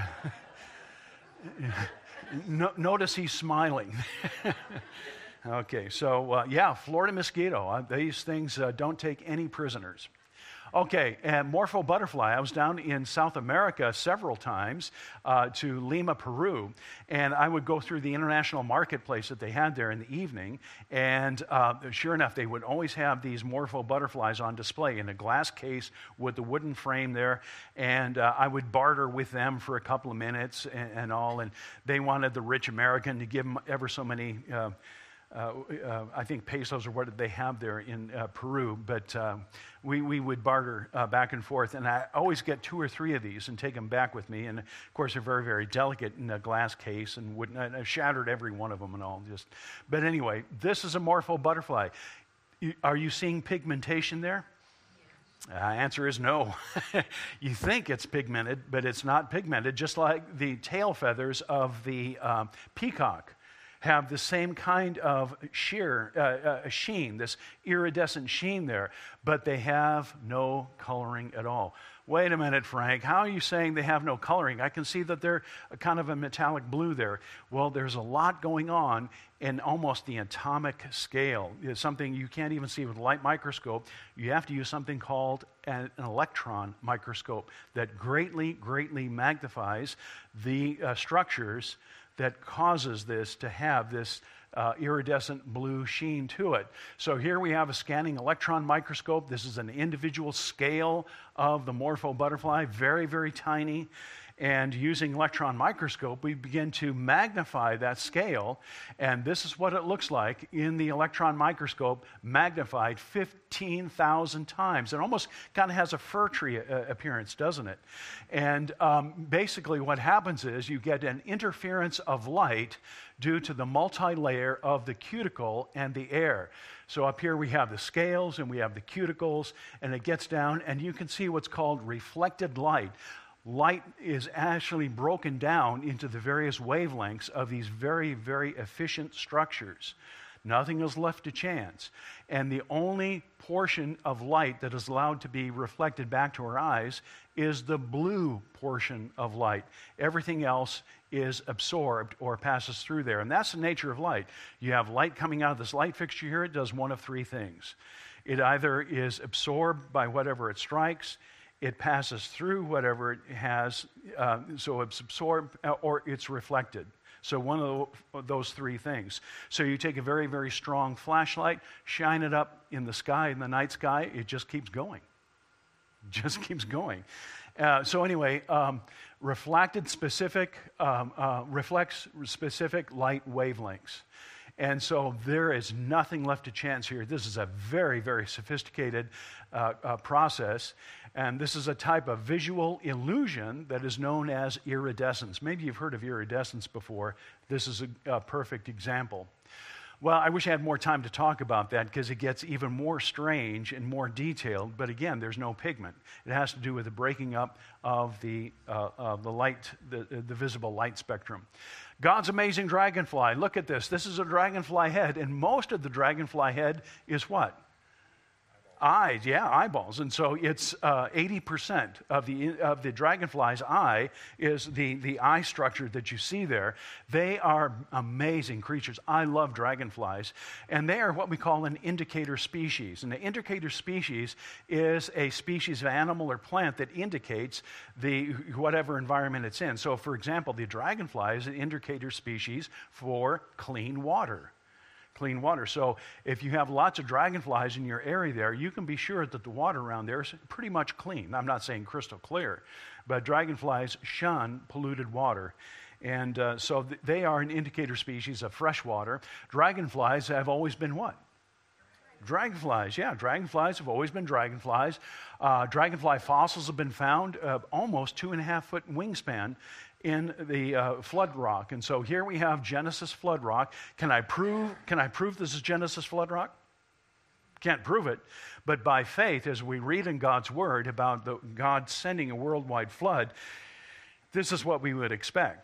no, notice he's smiling. Okay, so uh, yeah, Florida mosquito. Uh, these things uh, don't take any prisoners. Okay, and Morpho butterfly. I was down in South America several times uh, to Lima, Peru, and I would go through the international marketplace that they had there in the evening, and uh, sure enough, they would always have these Morpho butterflies on display in a glass case with the wooden frame there, and uh, I would barter with them for a couple of minutes and, and all, and they wanted the rich American to give them ever so many uh, Uh, uh, I think pesos or what did they have there in uh, Peru, but uh, we, we would barter uh, back and forth, and I always get two or three of these and take them back with me, and of course they're very, very delicate in a glass case, and wouldn't, I shattered every one of them and all. Just, but anyway, this is a Morpho butterfly. You, are you seeing pigmentation there? Uh, answer is no. You think it's pigmented, but it's not pigmented, just like the tail feathers of the um, peacock have the same kind of sheer, uh, uh, sheen, this iridescent sheen there, but they have no coloring at all. Wait a minute, Frank, how are you saying they have no coloring? I can see that they're a kind of a metallic blue there. Well, there's a lot going on in almost the atomic scale. It's something you can't even see with a light microscope. You have to use something called an, an electron microscope that greatly, greatly magnifies the uh, structures that causes this to have this uh, iridescent blue sheen to it. So here we have a scanning electron microscope. This is an individual scale of the Morpho butterfly, very, very tiny. And using electron microscope, we begin to magnify that scale, and this is what it looks like in the electron microscope, magnified fifteen thousand times. It almost kind of has a fir tree uh, appearance, doesn't it? And um, basically what happens is you get an interference of light due to the multi-layer of the cuticle and the air. So up here we have the scales and we have the cuticles, and it gets down, and you can see what's called reflected light. Light is actually broken down into the various wavelengths of these very, very efficient structures. Nothing is left to chance. And the only portion of light that is allowed to be reflected back to our eyes is the blue portion of light. Everything else is absorbed or passes through there. And that's the nature of light. You have light coming out of this light fixture here. It does one of three things. It either is absorbed by whatever it strikes, it passes through whatever it has, uh, so it's absorbed, or it's reflected. So one of the, those three things. So you take a very, very strong flashlight, shine it up in the sky, in the night sky, it just keeps going. Just keeps going. Uh, so anyway, um, reflected specific, um, uh, reflects specific light wavelengths. And so there is nothing left to chance here. This is a very, very sophisticated uh, uh, process. And this is a type of visual illusion that is known as iridescence. Maybe you've heard of iridescence before. This is a, a perfect example. Well, I wish I had more time to talk about that because it gets even more strange and more detailed. But again, there's no pigment. It has to do with the breaking up of the, uh, of the light, the, the visible light spectrum. God's amazing dragonfly. Look at this. This is a dragonfly head, and most of the dragonfly head is what? Eyes, yeah, eyeballs. And so it's uh, eighty percent of the of the dragonfly's eye is the, the eye structure that you see there. They are amazing creatures. I love dragonflies. And they are what we call an indicator species. And the indicator species is a species of animal or plant that indicates the whatever environment it's in. So, for example, the dragonfly is an indicator species for clean water. clean water. So if you have lots of dragonflies in your area there, you can be sure that the water around there is pretty much clean. I'm not saying crystal clear, but dragonflies shun polluted water. And uh, so th- they are an indicator species of fresh water. Dragonflies have always been what? Dragonflies, yeah, dragonflies have always been dragonflies. Uh, dragonfly fossils have been found uh, almost two and a half foot wingspan in the uh, flood rock. And so here we have Genesis flood rock. Can I prove, can I prove this is Genesis flood rock? Can't prove it, but by faith, as we read in God's word about the, God sending a worldwide flood, this is what we would expect.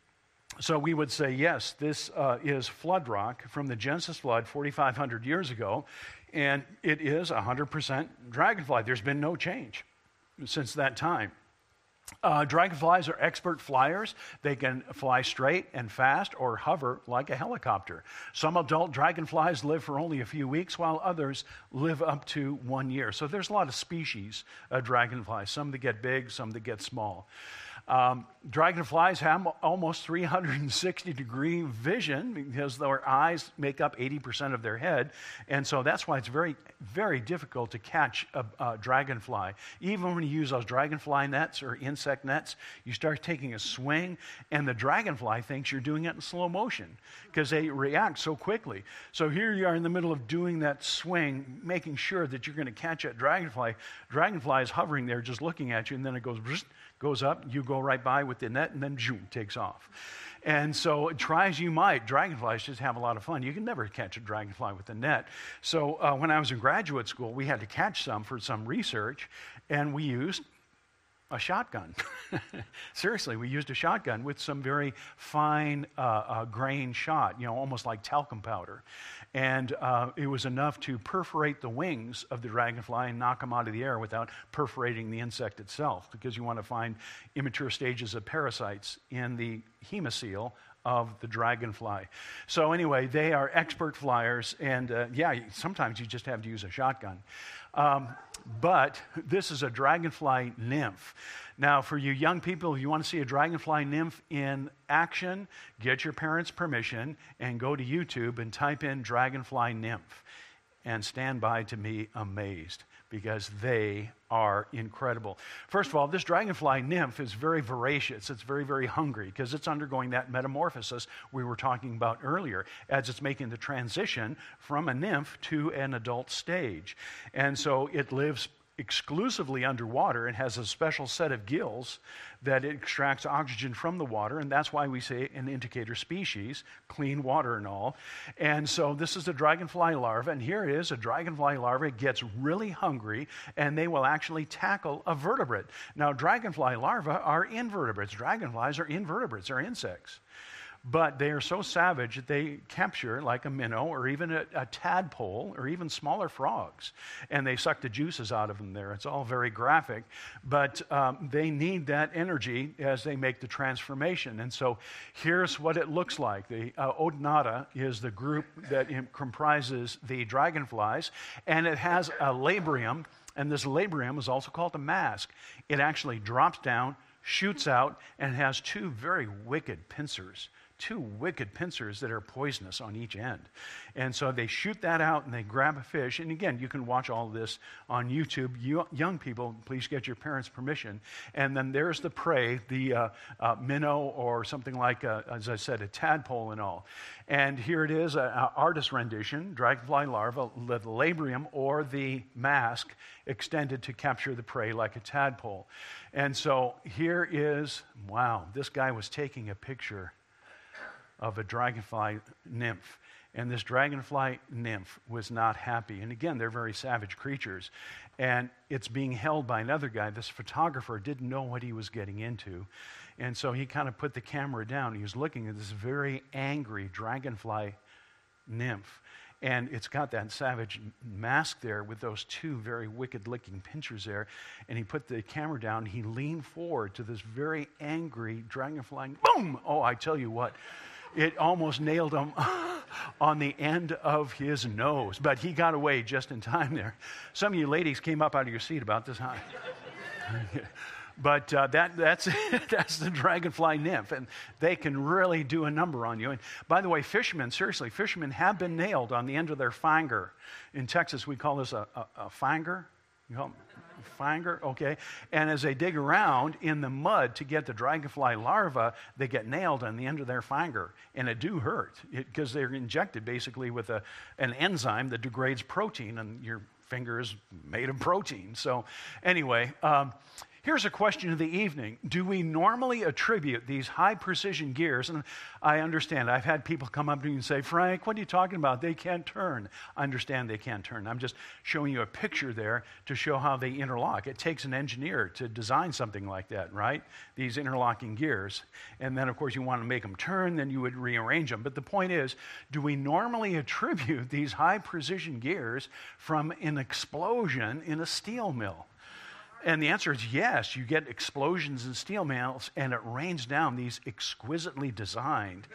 So we would say, yes, this uh, is flood rock from the Genesis flood forty-five hundred years ago, and it is one hundred percent dragonfly. There's been no change since that time. Uh, dragonflies are expert flyers. They can fly straight and fast or hover like a helicopter. Some adult dragonflies live for only a few weeks, while others live up to one year. So there's a lot of species of dragonflies, some that get big, some that get small. Um, dragonflies have almost three hundred sixty degree vision because their eyes make up eighty percent of their head. And so that's why it's very, very difficult to catch a, a dragonfly. Even when you use those dragonfly nets or insect nets, you start taking a swing and the dragonfly thinks you're doing it in slow motion because they react so quickly. So here you are in the middle of doing that swing, making sure that you're going to catch that dragonfly. Dragonfly is hovering there just looking at you, and then it goes goes up, you go right by with the net, and then zoom, takes off. And so try as you might, dragonflies just have a lot of fun. You can never catch a dragonfly with a net. So uh, when I was in graduate school, we had to catch some for some research, and we used a shotgun. Seriously, we used a shotgun with some very fine uh, uh, grain shot, you know, almost like talcum powder. And uh, it was enough to perforate the wings of the dragonfly and knock them out of the air without perforating the insect itself, because you want to find immature stages of parasites in the hemocoel of the dragonfly. So anyway, they are expert flyers, and uh, yeah, sometimes you just have to use a shotgun. Um, but this is a dragonfly nymph. Now, for you young people, if you want to see a dragonfly nymph in action, get your parents' permission and go to YouTube and type in dragonfly nymph and stand by to be amazed, because they are incredible. First of all, this dragonfly nymph is very voracious. It's very, very hungry because it's undergoing that metamorphosis we were talking about earlier as it's making the transition from a nymph to an adult stage. And so it lives exclusively underwater and has a special set of gills that it extracts oxygen from the water, and that's why we say an indicator species, clean water and all. And so this is a dragonfly larva, and here it is, a dragonfly larva gets really hungry, and they will actually tackle a vertebrate. Now, dragonfly larvae are invertebrates. Dragonflies are invertebrates, they're insects. But they are so savage that they capture, like a minnow or even a, a tadpole or even smaller frogs, and they suck the juices out of them there. It's all very graphic, but um, they need that energy as they make the transformation. And so here's what it looks like. The uh, Odonata is the group that comprises the dragonflies, and it has a labrium, and this labrium is also called a mask. It actually drops down, shoots out, and has two very wicked pincers. Two wicked pincers that are poisonous on each end. And so they shoot that out and they grab a fish. And again, you can watch all of this on YouTube. You, young people, please get your parents' permission. And then there's the prey, the uh, uh, minnow or something like, a, as I said, a tadpole and all. And here it is, an artist rendition, dragonfly larva, the labrium or the mask extended to capture the prey like a tadpole. And so here is, wow, this guy was taking a picture of a dragonfly nymph. And this dragonfly nymph was not happy. And again, they're very savage creatures. And it's being held by another guy. This photographer didn't know what he was getting into. And so he kind of put the camera down. He was looking at this very angry dragonfly nymph. And it's got that savage mask there with those two very wicked-looking pincers there. And he put the camera down. He leaned forward to this very angry dragonfly. Boom! Oh, I tell you what. It almost nailed him on the end of his nose, but he got away just in time there. Some of you ladies came up out of your seat about this high. But uh, that, that's, that's the dragonfly nymph, and they can really do a number on you. And by the way, fishermen, seriously, fishermen have been nailed on the end of their finger. In Texas, we call this a, a, a finger. You call it finger? Okay. And as they dig around in the mud to get the dragonfly larva, they get nailed on the end of their finger. And it do hurt because they're injected basically with a, an enzyme that degrades protein, and your finger is made of protein. So anyway, um, here's a question of the evening. Do we normally attribute these high precision gears? And I understand, I've had people come up to me and say, Frank, what are you talking about? They can't turn. I understand they can't turn. I'm just showing you a picture there to show how they interlock. It takes an engineer to design something like that, right? These interlocking gears. And then, of course, you want to make them turn, then you would rearrange them. But the point is, do we normally attribute these high precision gears from an explosion in a steel mill? And the answer is yes. You get explosions in steel mills, and it rains down these exquisitely designed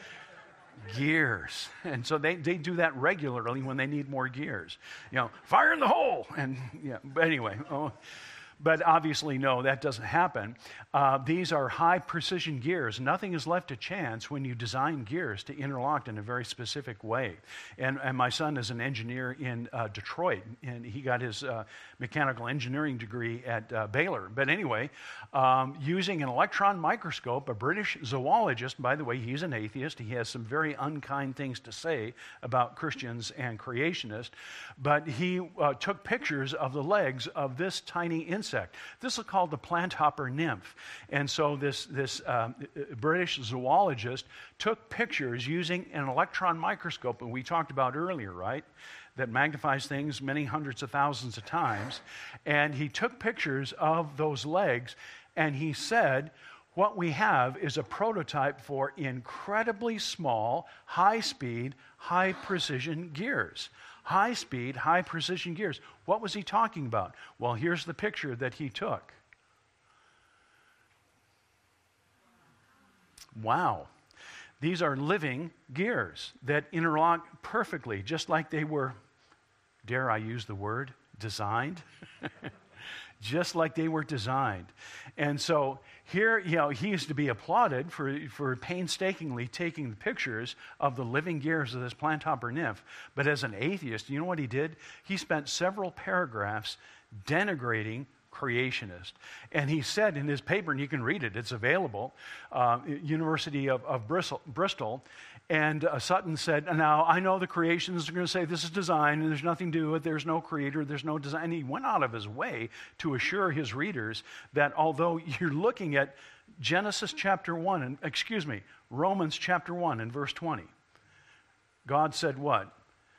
gears. And so they, they do that regularly when they need more gears. You know, fire in the hole! And yeah, but anyway. Oh, but obviously, no, that doesn't happen. Uh, these are high precision gears. Nothing is left to chance when you design gears to interlock in a very specific way. And, and my son is an engineer in uh, Detroit, and he got his uh, mechanical engineering degree at uh, Baylor. But anyway, um, using an electron microscope, a British zoologist, by the way, he's an atheist. He has some very unkind things to say about Christians and creationists. But he uh, took pictures of the legs of this tiny insect. This is called the planthopper nymph. And so this, this um, British zoologist took pictures using an electron microscope, and we talked about earlier, right? That magnifies things many hundreds of thousands of times. And he took pictures of those legs, and he said, what we have is a prototype for incredibly small, high-speed, high-precision gears. High-speed, high-precision gears. What was he talking about? Well, here's the picture that he took. Wow. These are living gears that interlock perfectly, just like they were, dare I use the word, designed? Just like they were designed. And so here, you know, he used to be applauded for, for painstakingly taking the pictures of the living gears of this planthopper nymph. But as an atheist, you know what he did? He spent several paragraphs denigrating creationist. And he said in his paper, and you can read it, it's available, uh, University of, of Bristol, Bristol and uh, Sutton said, now, I know the creationists are going to say this is design, and there's nothing to it, there's no creator, there's no design. And he went out of his way to assure his readers that although you're looking at Genesis chapter one, and excuse me, Romans chapter one and verse twenty, God said what?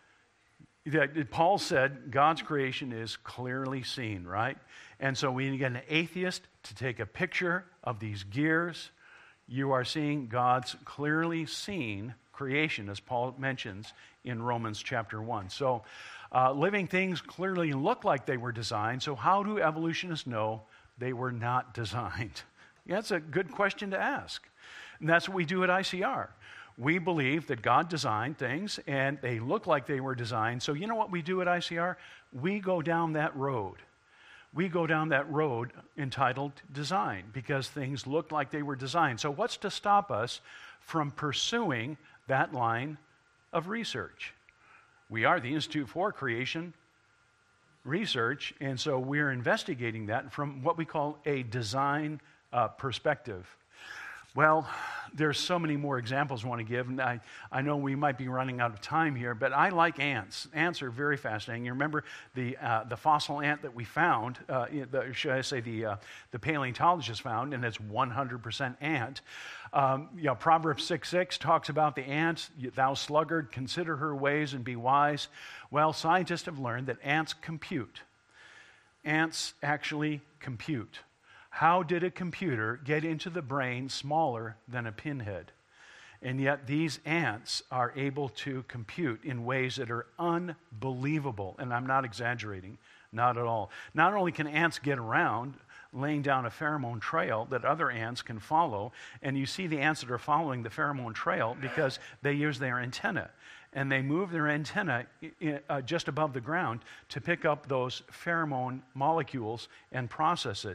That Paul said God's creation is clearly seen, right? And so when you get an atheist to take a picture of these gears, you are seeing God's clearly seen creation, as Paul mentions in Romans chapter one. So uh, living things clearly look like they were designed, so how do evolutionists know they were not designed? Yeah, that's a good question to ask. And that's what we do at I C R. We believe that God designed things, and they look like they were designed. So you know what we do at I C R? We go down that road. We go down that road entitled design because things look like they were designed. So what's to stop us from pursuing that line of research? We are the Institute for Creation Research, and so we're investigating that from what we call a design uh, perspective. Well, there's so many more examples I want to give, and I, I know we might be running out of time here, but I like ants. Ants are very fascinating. You remember the uh, the fossil ant that we found, uh, the, should I say the, uh, the paleontologist found, and it's one hundred percent ant. Um, you know, Proverbs six six talks about the ant, thou sluggard, consider her ways and be wise. Well, scientists have learned that ants compute. Ants actually compute. How did a computer get into the brain smaller than a pinhead? And yet these ants are able to compute in ways that are unbelievable. And I'm not exaggerating, not at all. Not only can ants get around, laying down a pheromone trail that other ants can follow, and you see the ants that are following the pheromone trail because they use their antenna. And they move their antenna uh, just above the ground to pick up those pheromone molecules and process it.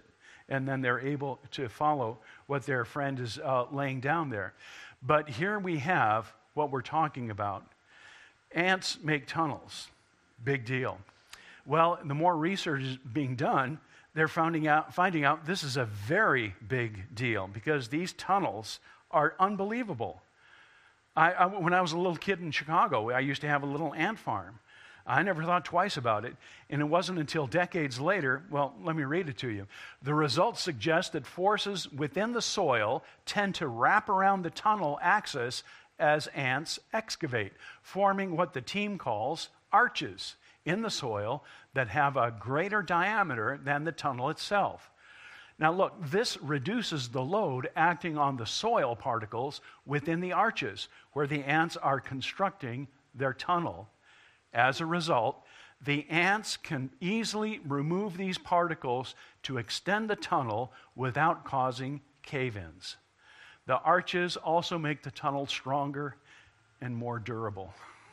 and then they're able to follow what their friend is uh, laying down there. But here we have what we're talking about. Ants make tunnels. Big deal. Well, the more research is being done, they're finding out, finding out this is a very big deal because these tunnels are unbelievable. I, I, when I was a little kid in Chicago, I used to have a little ant farm. I never thought twice about it, and it wasn't until decades later, well, let me read it to you. The results suggest that forces within the soil tend to wrap around the tunnel axis as ants excavate, forming what the team calls arches in the soil that have a greater diameter than the tunnel itself. Now look, this reduces the load acting on the soil particles within the arches where the ants are constructing their tunnel. As a result, the ants can easily remove these particles to extend the tunnel without causing cave-ins. The arches also make the tunnel stronger and more durable.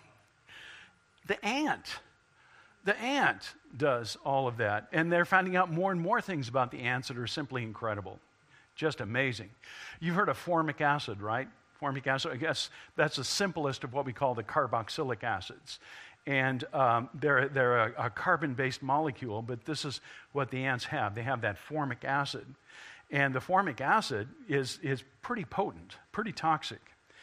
The ant, the ant does all of that, and they're finding out more and more things about the ants that are simply incredible. Just amazing. You've heard of formic acid, right? Formic acid, I guess that's the simplest of what we call the carboxylic acids. And um, they're, they're a, a carbon-based molecule, but this is what the ants have. They have that formic acid. And the formic acid is, is pretty potent, pretty toxic.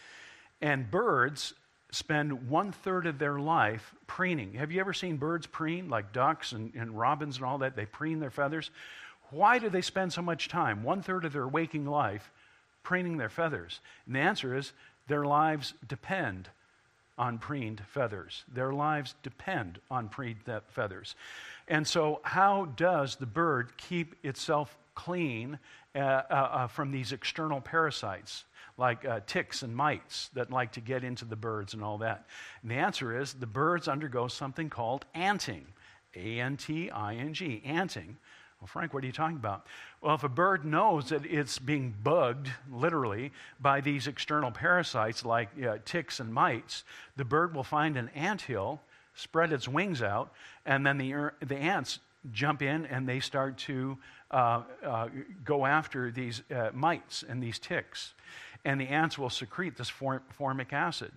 And birds spend one-third of their life preening. Have you ever seen birds preen, like ducks and, and robins and all that? They preen their feathers. Why do they spend so much time, one-third of their waking life, preening their feathers? And the answer is their lives depend on preened feathers. Their lives depend on preened feathers. And so how does the bird keep itself clean uh, uh, uh, from these external parasites like uh, ticks and mites that like to get into the birds and all that? And the answer is the birds undergo something called anting, A N T I N G, anting. Well, Frank, what are you talking about? Well, if a bird knows that it's being bugged, literally, by these external parasites like uh, ticks and mites, the bird will find an anthill, spread its wings out, and then the, the ants jump in and they start to uh, uh, go after these uh, mites and these ticks. And the ants will secrete this form, formic acid.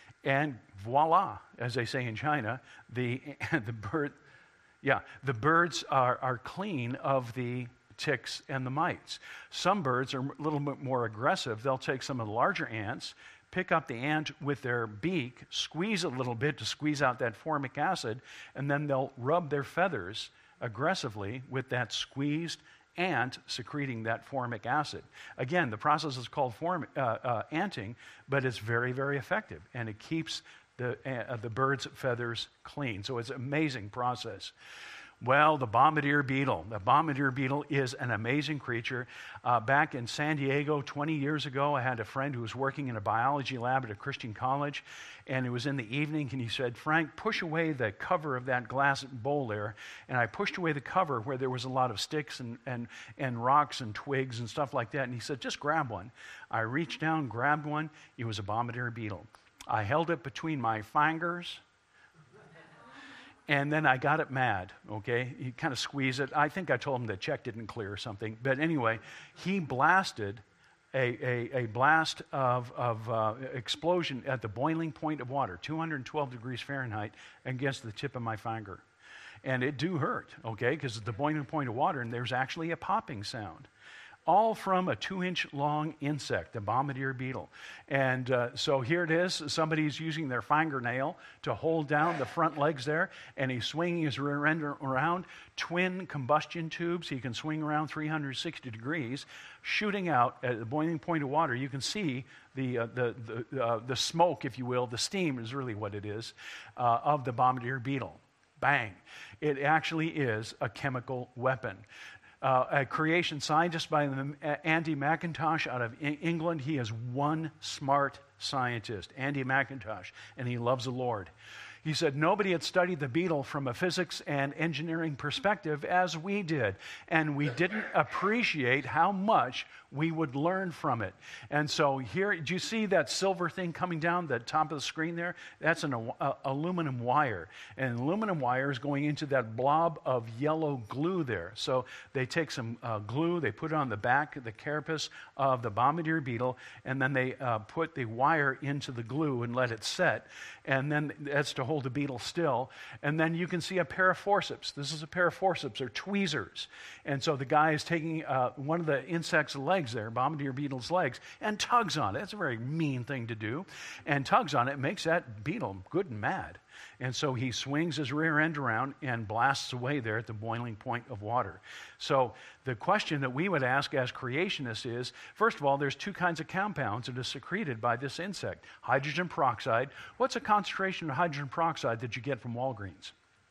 And voila, as they say in China, the, the bird... Yeah, the birds are, are clean of the ticks and the mites. Some birds are a little bit more aggressive. They'll take some of the larger ants, pick up the ant with their beak, squeeze it a little bit to squeeze out that formic acid, and then they'll rub their feathers aggressively with that squeezed ant secreting that formic acid. Again, the process is called form, uh, uh, anting, but it's very, very effective, and it keeps the, uh, the bird's feathers clean. So it's an amazing process. Well, the bombardier beetle. The bombardier beetle is an amazing creature. Uh, back in San Diego twenty years ago, I had a friend who was working in a biology lab at a Christian college, and it was in the evening, and he said, Frank, push away the cover of that glass bowl there. And I pushed away the cover where there was a lot of sticks and, and, and rocks and twigs and stuff like that, and he said, just grab one. I reached down, grabbed one. It was a bombardier beetle. I held it between my fingers, and then I got it mad, okay? He kind of squeezed it. I think I told him the check didn't clear or something. But anyway, he blasted a, a, a blast of, of uh, explosion at the boiling point of water, two hundred twelve degrees Fahrenheit, against the tip of my finger. And it do hurt, okay, because it's the boiling point of water, and there's actually a popping sound. All from a two-inch long insect, the bombardier beetle. And uh, so here it is. Somebody's using their fingernail to hold down the front legs there, and he's swinging his rear end around. Twin combustion tubes. He can swing around three hundred sixty degrees, shooting out at the boiling point of water. You can see the uh, the the, uh, the smoke, if you will. The steam is really what it is, uh, of the bombardier beetle. Bang. It actually is a chemical weapon. Uh, a creation scientist by the name Andy McIntosh out of I- England. He is one smart scientist, Andy McIntosh, and he loves the Lord. He said nobody had studied the beetle from a physics and engineering perspective as we did, and we didn't appreciate how much we would learn from it. And so here, do you see that silver thing coming down the top of the screen there? That's an uh, aluminum wire. And aluminum wire is going into that blob of yellow glue there. So they take some uh, glue, they put it on the back, the carapace of the bombardier beetle, and then they uh, put the wire into the glue and let it set. And then that's to hold the beetle still. And then you can see a pair of forceps. This is a pair of forceps, or tweezers. And so the guy is taking uh, one of the insect's legs there, bombardier beetle's legs, and tugs on it. That's a very mean thing to do. And tugs on it, makes that beetle good and mad. And so he swings his rear end around and blasts away there at the boiling point of water. So the question that we would ask as creationists is, first of all, there's two kinds of compounds that are secreted by this insect. Hydrogen peroxide. What's a concentration of hydrogen peroxide that you get from Walgreens?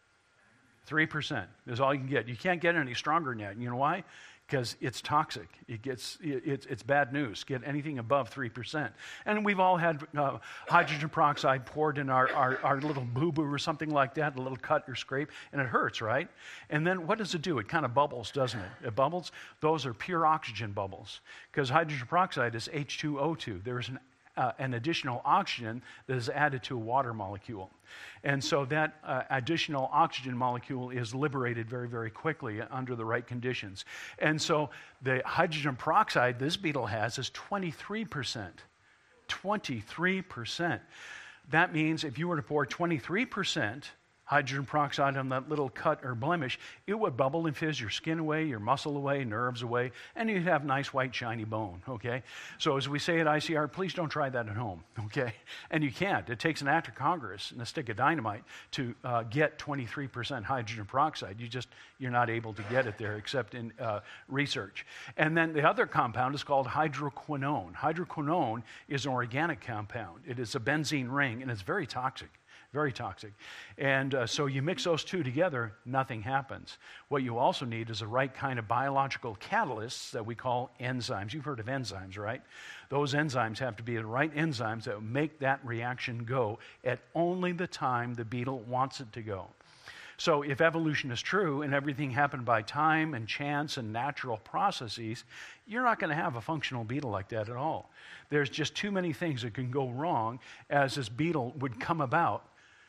three percent is all you can get. You can't get any stronger than that. You know why? Because it's toxic. It gets, it, it's, it's bad news. Get anything above three percent. And we've all had uh, hydrogen peroxide poured in our, our, our little boo-boo or something like that, a little cut or scrape, and it hurts, right? And then what does it do? It kind of bubbles, doesn't it? It bubbles. Those are pure oxygen bubbles, because hydrogen peroxide is H two O two. There's an Uh, an additional oxygen that is added to a water molecule. And so that uh, additional oxygen molecule is liberated very, very quickly under the right conditions. And so the hydrogen peroxide this beetle has is twenty-three percent. twenty-three percent. That means if you were to pour twenty-three percent hydrogen peroxide on that little cut or blemish, it would bubble and fizz your skin away, your muscle away, nerves away, and you'd have nice, white, shiny bone, okay? So as we say at I C R, please don't try that at home, okay? And you can't. It takes an act of Congress and a stick of dynamite to uh, get twenty-three percent hydrogen peroxide. You just, you're not able to get it there except in uh, research. And then the other compound is called hydroquinone. Hydroquinone is an organic compound. It is a benzene ring, and it's very toxic. Very toxic. And uh, so you mix those two together, nothing happens. What you also need is the right kind of biological catalysts that we call enzymes. You've heard of enzymes, right? Those enzymes have to be the right enzymes that make that reaction go at only the time the beetle wants it to go. So if evolution is true and everything happened by time and chance and natural processes, you're not going to have a functional beetle like that at all. There's just too many things that can go wrong as this beetle would come about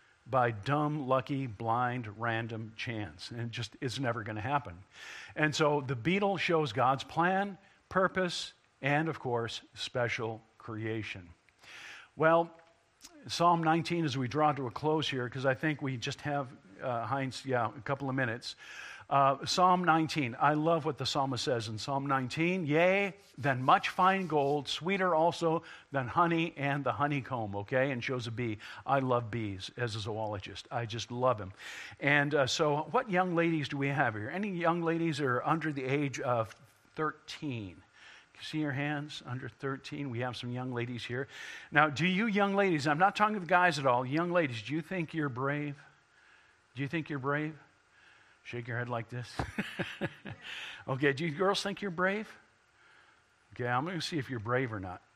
by dumb, lucky, blind, random chance. And it just is never going to happen. And so the beetle shows God's plan, purpose, and of course, special creation. Well, Psalm nineteen, as we draw to a close here, because I think we just have, uh, Heinz, yeah, a couple of minutes. Uh, Psalm nineteen, I love what the psalmist says in Psalm nineteen. Yea, than much fine gold, sweeter also than honey and the honeycomb, okay? And shows a bee. I love bees as a zoologist. I just love them. And uh, so what young ladies do we have here? Any young ladies that are under the age of thirteen? See your hands, under thirteen. We have some young ladies here. Now, do you young ladies, I'm not talking to the guys at all, young ladies, do you think you're brave? Do you think you're brave? Shake your head like this. Okay, do you girls think you're brave? Okay, I'm going to see if you're brave or not.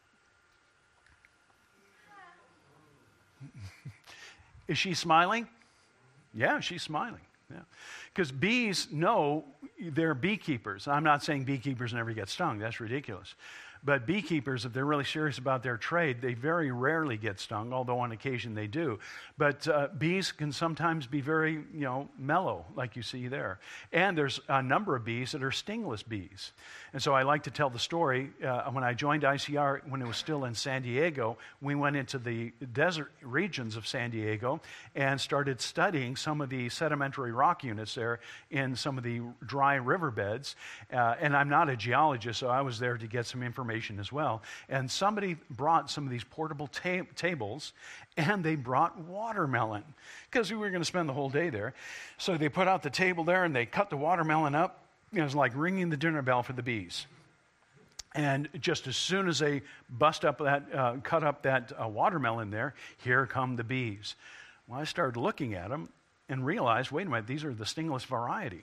Is she smiling? Yeah, she's smiling. Yeah. Because bees know they're beekeepers. I'm not saying beekeepers never get stung. That's ridiculous. But beekeepers, if they're really serious about their trade, they very rarely get stung, although on occasion they do. But uh, bees can sometimes be very, you know, mellow, like you see there. And there's a number of bees that are stingless bees. And so I like to tell the story. Uh, when I joined I C R, when it was still in San Diego, we went into the desert regions of San Diego and started studying some of the sedimentary rock units there in some of the dry riverbeds. Uh, and I'm not a geologist, so I was there to get some information as well. And somebody brought some of these portable ta- tables, and they brought watermelon because we were going to spend the whole day there. So they put out the table there, and they cut the watermelon up. It was like ringing the dinner bell for the bees. And just as soon as they bust up that, uh, cut up that uh, watermelon there, here come the bees. Well, I started looking at them and realized, wait a minute, these are the stingless variety.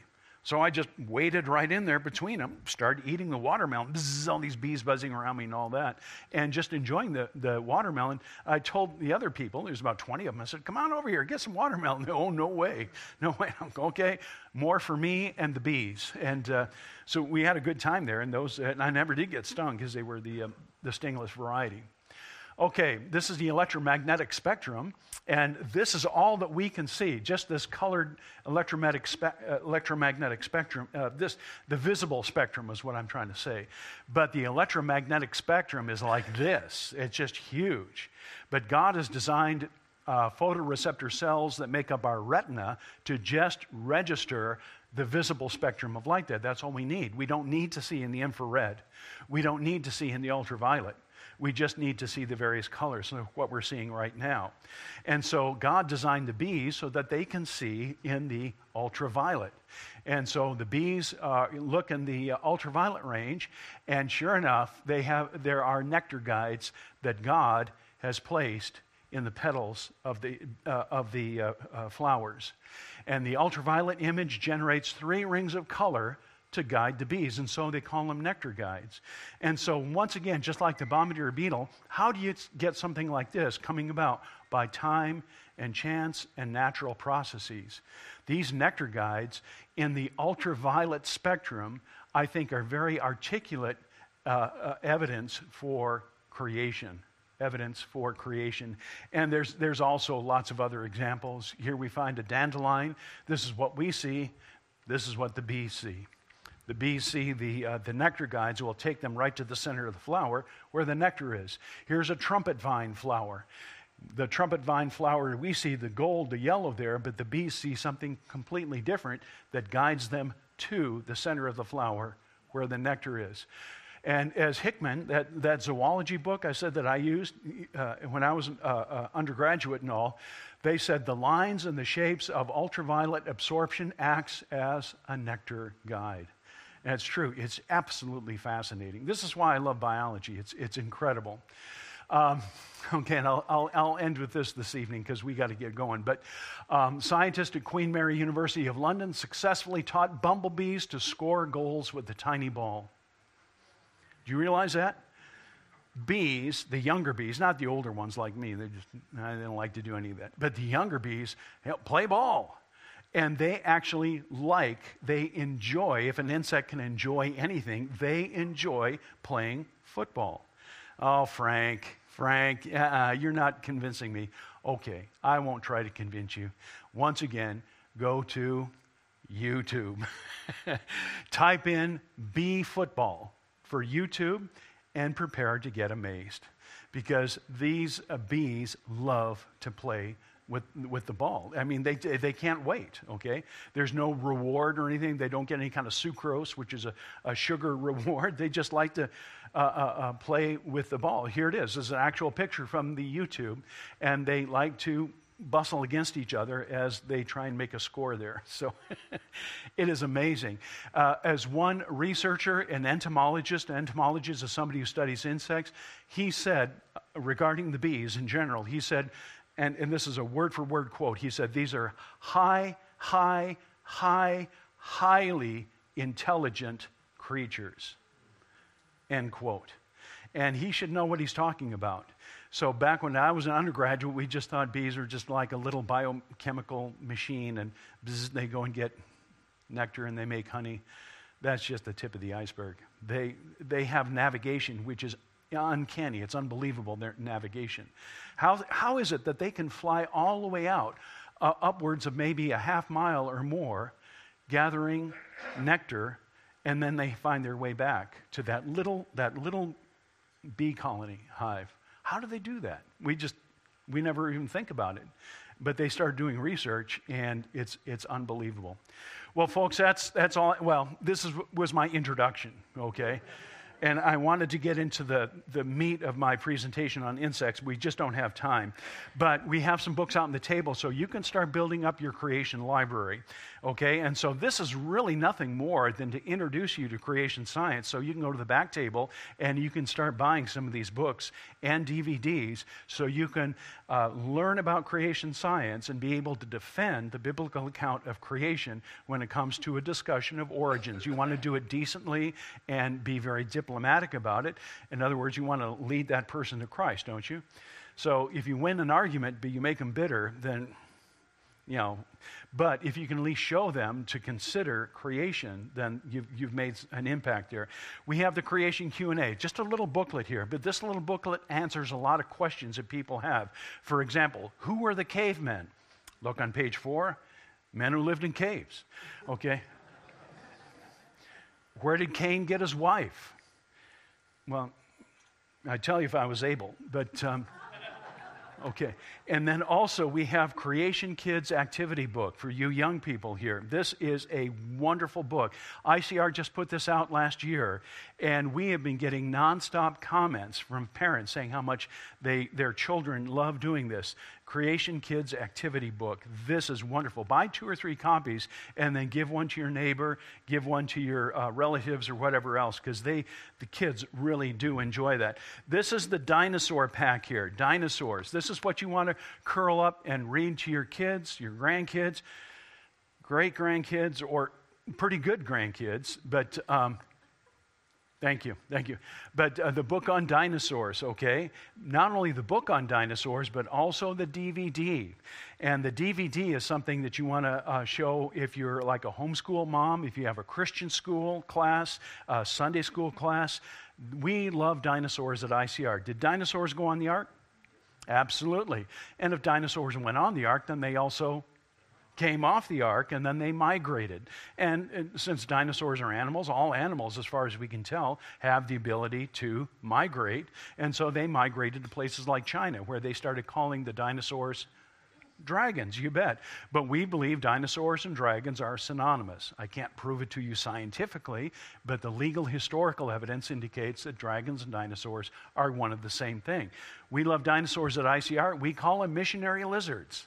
So I just waded right in there between them, started eating the watermelon, bzzz, all these bees buzzing around me and all that, and just enjoying the, the watermelon. I told the other people, there's about twenty of them, I said, come on over here, get some watermelon. Oh, no way. No way. I'm going, okay, more for me and the bees. And uh, so we had a good time there, and those, and I never did get stung because they were the, uh, the stingless variety. Okay, this is the electromagnetic spectrum, and this is all that we can see, just this colored electromagnetic, spe- uh, electromagnetic spectrum. Uh, this, the visible spectrum is what I'm trying to say. But the electromagnetic spectrum is like this. It's just huge. But God has designed uh, photoreceptor cells that make up our retina to just register the visible spectrum of light there. That's all we need. We don't need to see in the infrared. We don't need to see in the ultraviolet. We just need to see the various colors of what we're seeing right now. And so God designed the bees so that they can see in the ultraviolet. And so the bees uh, look in the uh, ultraviolet range, and sure enough, they have there are nectar guides that God has placed in the petals of the, uh, of the uh, uh, flowers. And the ultraviolet image generates three rings of color to guide the bees, and so they call them nectar guides. And so once again, just like the bombardier beetle, how do you get something like this coming about? By time and chance and natural processes. These nectar guides in the ultraviolet spectrum, I think, are very articulate uh, uh, evidence for creation. Evidence for creation. And there's, there's also lots of other examples. Here we find a dandelion. This is what we see. This is what the bees see. The bees see the, uh, the nectar guides will take them right to the center of the flower where the nectar is. Here's a trumpet vine flower. The trumpet vine flower, we see the gold, the yellow there, but the bees see something completely different that guides them to the center of the flower where the nectar is. And as Hickman, that, that zoology book I said that I used uh, when I was uh, uh, undergraduate and all, they said the lines and the shapes of ultraviolet absorption acts as a nectar guide. And it's true. It's absolutely fascinating. This is why I love biology. It's, it's incredible. Um, okay, and I'll, I'll, I'll end with this this evening because we got to get going. But um, scientists at Queen Mary University of London successfully taught bumblebees to score goals with a tiny ball. Do you realize that? Bees, the younger bees, not the older ones like me, they just I don't like to do any of that. But the younger bees, you know, play ball. And they actually like, they enjoy, if an insect can enjoy anything, they enjoy playing football. Oh, Frank, Frank, uh, you're not convincing me. Okay, I won't try to convince you. Once again, go to YouTube. Type in bee football for YouTube and prepare to get amazed. Because these uh, bees love to play with with the ball. I mean, they they can't wait, okay? There's no reward or anything. They don't get any kind of sucrose, which is a, a sugar reward. They just like to uh, uh, uh, play with the ball. Here it is. This is an actual picture from the YouTube, and they like to bustle against each other as they try and make a score there. So it is amazing. Uh, as one researcher, an entomologist, an entomologist is somebody who studies insects, he said, regarding the bees in general, he said, and, and this is a word-for-word quote, he said, these are high, high, high, highly intelligent creatures, end quote. And he should know what he's talking about. So back when I was an undergraduate, we just thought bees were just like a little biochemical machine, and bzz, they go and get nectar and they make honey. That's just the tip of the iceberg. They, they have navigation, which is uncanny. It's unbelievable, their navigation. How, how is it that they can fly all the way out, uh, upwards of maybe a half mile or more, gathering nectar, and then they find their way back to that little, that little bee colony hive? How do they do that? We just, we never even think about it. But they started doing research, and it's it's unbelievable. Well, folks, that's that's all. Well, this is, was my introduction, okay? And I wanted to get into the, the meat of my presentation on insects. We just don't have time. But we have some books out on the table, so you can start building up your creation library. Okay? And so this is really nothing more than to introduce you to creation science. So you can go to the back table and you can start buying some of these books and D V Ds so you can uh, learn about creation science and be able to defend the biblical account of creation when it comes to a discussion of origins. You want to do it decently and be very diplomatic about it. In other words, you want to lead that person to Christ, don't you? So if you win an argument, but you make them bitter, then, you know, but if you can at least show them to consider creation, then you've, you've made an impact there. We have the Creation Q and A, just a little booklet here, but this little booklet answers a lot of questions that people have. For example, who were the cavemen? Look on page four, men who lived in caves, okay? Where did Cain get his wife? Well, I'd tell you if I was able, but... Um, Okay, and then also we have Creation Kids Activity Book for you young people here. This is a wonderful book. I C R just put this out last year, and we have been getting nonstop comments from parents saying how much they their children love doing this. Creation Kids Activity Book. This is wonderful. Buy two or three copies and then give one to your neighbor, give one to your uh, relatives or whatever else, because they, the kids really do enjoy that. This is the dinosaur pack here, dinosaurs. This is what you want to curl up and read to your kids, your grandkids, great-grandkids, or pretty good grandkids, but... Um, Thank you, thank you. But uh, the book on dinosaurs, okay? Not only the book on dinosaurs, but also the D V D. And the D V D is something that you want to uh, show if you're like a homeschool mom, if you have a Christian school class, a Sunday school class. We love dinosaurs at I C R. Did dinosaurs go on the ark? Absolutely. And if dinosaurs went on the ark, then they also came off the ark, and then they migrated. And, and since dinosaurs are animals, all animals, as far as we can tell, have the ability to migrate. And so they migrated to places like China, where they started calling the dinosaurs dragons, you bet. But we believe dinosaurs and dragons are synonymous. I can't prove it to you scientifically, but the legal historical evidence indicates that dragons and dinosaurs are one of the same thing. We love dinosaurs at I C R. We call them missionary lizards.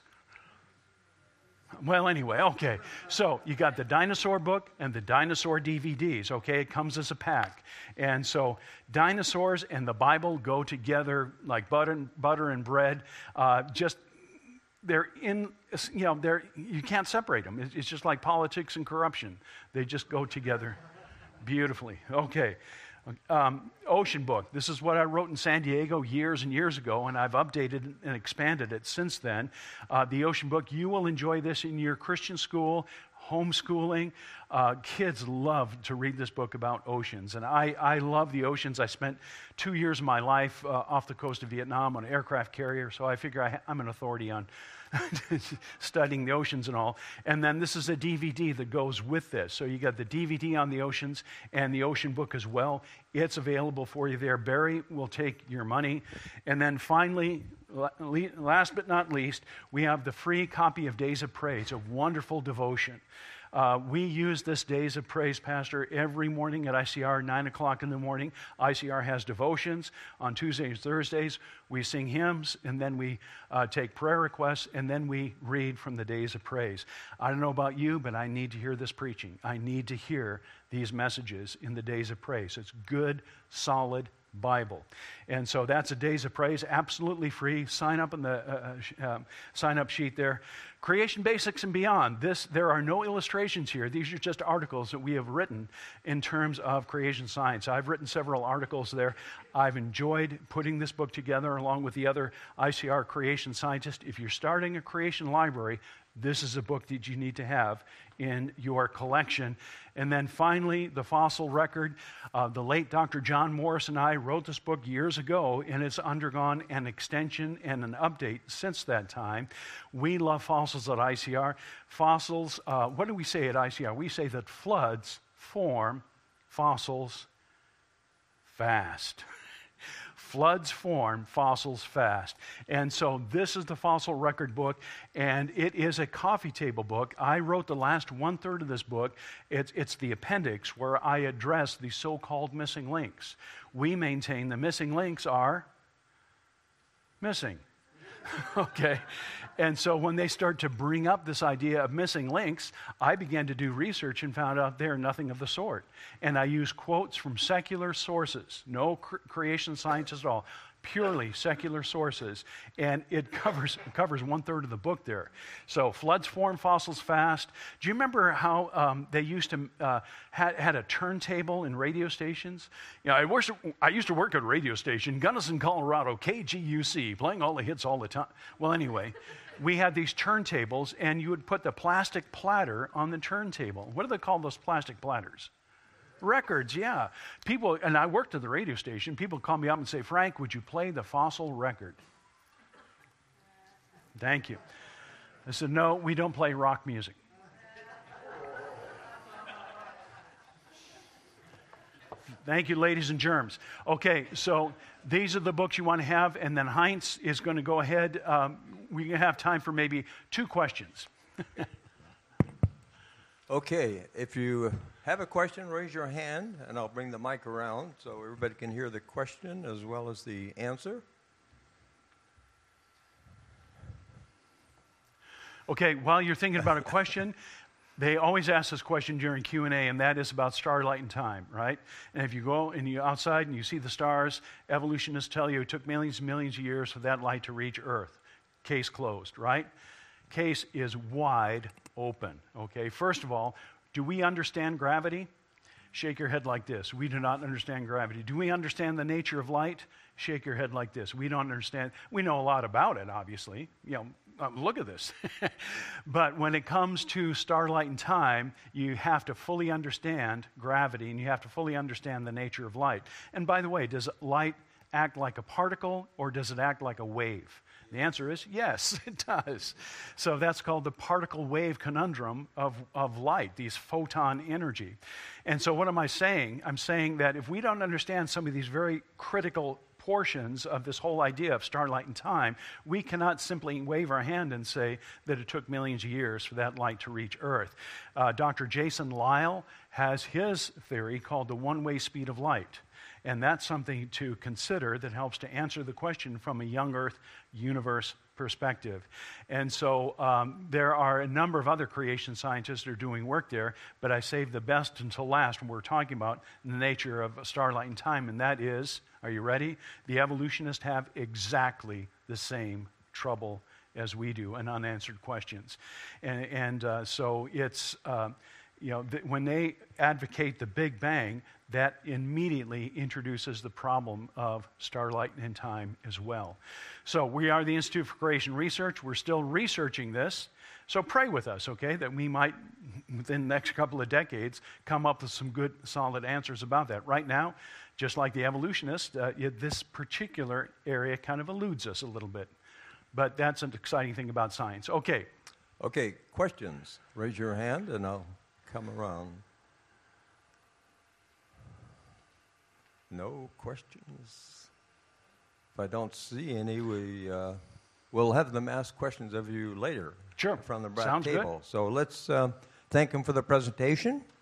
Well, anyway, okay. So you got the dinosaur book and the dinosaur D V Ds, okay? It comes as a pack. And so dinosaurs and the Bible go together like butter and, butter and bread. Uh, just, they're in, you know, they're, you can't separate them. It's just like politics and corruption. They just go together beautifully. Okay. Um, Ocean Book. This is what I wrote in San Diego years and years ago, and I've updated and expanded it since then. Uh, the Ocean Book, you will enjoy this in your Christian school, homeschooling. Uh, kids love to read this book about oceans, and I, I love the oceans. I spent two years of my life uh, off the coast of Vietnam on an aircraft carrier, so I figure I ha- I'm an authority on studying the oceans and all. And then this is a D V D that goes with this. So you got the D V D on the oceans and the Ocean Book as well. It's available for you there. Barry will take your money. And then finally, last but not least, we have the free copy of Days of Praise, a wonderful devotion. Uh, we use this Days of Praise, Pastor, every morning at I C R, nine o'clock in the morning. I C R has devotions. On Tuesdays and Thursdays, we sing hymns, and then we uh, take prayer requests, and then we read from the Days of Praise. I don't know about you, but I need to hear this preaching. I need to hear these messages in the Days of Praise. It's good, solid Bible. And so that's a Days of Praise, absolutely free. Sign up on the uh, uh, sign up sheet there. Creation Basics and Beyond. This, there are no illustrations here. These are just articles that we have written in terms of creation science. I've written several articles there. I've enjoyed putting this book together along with the other I C R creation scientists. If you're starting a creation library, this is a book that you need to have in your collection. And then finally, the fossil record. Uh, the late Doctor John Morris and I wrote this book years ago, and it's undergone an extension and an update since that time. We love fossils at I C R. Fossils, uh, what do we say at I C R? We say that floods form fossils fast. Floods form, fossils fast. And so this is the fossil record book, and it is a coffee table book. I wrote the last one-third of this book. It's, it's the appendix where I address the so-called missing links. We maintain the missing links are missing. Okay. And so when they start to bring up this idea of missing links, I began to do research and found out they're nothing of the sort. And I use quotes from secular sources, no cre- creation science at all, purely secular sources. And it covers covers one third of the book there. So floods form, fossils fast. Do you remember how um, they used to uh, had, had a turntable in radio stations? You know, I, worship, I used to work at a radio station, Gunnison, Colorado, K G U C, playing all the hits all the time. Well, anyway, we had these turntables, and you would put the plastic platter on the turntable. What do they call those plastic platters? Records, yeah. People, and I worked at the radio station, people call me up and say, Frank, would you play the fossil record? Thank you. I said, no, we don't play rock music. Thank you, ladies and germs. Okay, so these are the books you want to have, and then Heinz is going to go ahead. Um, we have time for maybe two questions. Okay, if you have a question, raise your hand, and I'll bring the mic around so everybody can hear the question as well as the answer. Okay, while you're thinking about a question, they always ask this question during Q and A, and that is about starlight and time, right? And if you go and you outside and you see the stars, evolutionists tell you it took millions and millions of years for that light to reach Earth. Case closed, right? Case is wide open, okay? First of all, do we understand gravity? Shake your head like this. We do not understand gravity. Do we understand the nature of light? Shake your head like this. We don't understand. We know a lot about it, obviously. You know, um, look at this. But when it comes to starlight and time, you have to fully understand gravity, and you have to fully understand the nature of light. And by the way, does light act like a particle, or does it act like a wave? The answer is yes, it does. So that's called the particle wave conundrum of, of light, these photon energy. And so what am I saying? I'm saying that if we don't understand some of these very critical portions of this whole idea of starlight and time, we cannot simply wave our hand and say that it took millions of years for that light to reach Earth. Uh, Doctor Jason Lisle has his theory called the one-way speed of light. And that's something to consider that helps to answer the question from a young Earth universe perspective. And so um, there are a number of other creation scientists that are doing work there, but I saved the best until last when we're talking about the nature of starlight and time, and that is, are you ready? The evolutionists have exactly the same trouble as we do and unanswered questions. And, and uh, so it's... Uh, You know, th- when they advocate the Big Bang, that immediately introduces the problem of starlight and time as well. So we are the Institute for Creation Research. We're still researching this. So pray with us, okay, that we might, within the next couple of decades, come up with some good, solid answers about that. Right now, just like the evolutionists, uh, it, this particular area kind of eludes us a little bit. But that's an exciting thing about science. Okay. Okay, questions. Raise your hand, and I'll come around. No questions? If I don't see any, we uh, will have them ask questions of you later. Sure. From the back Sounds table. Good. So let's uh, thank them for the presentation.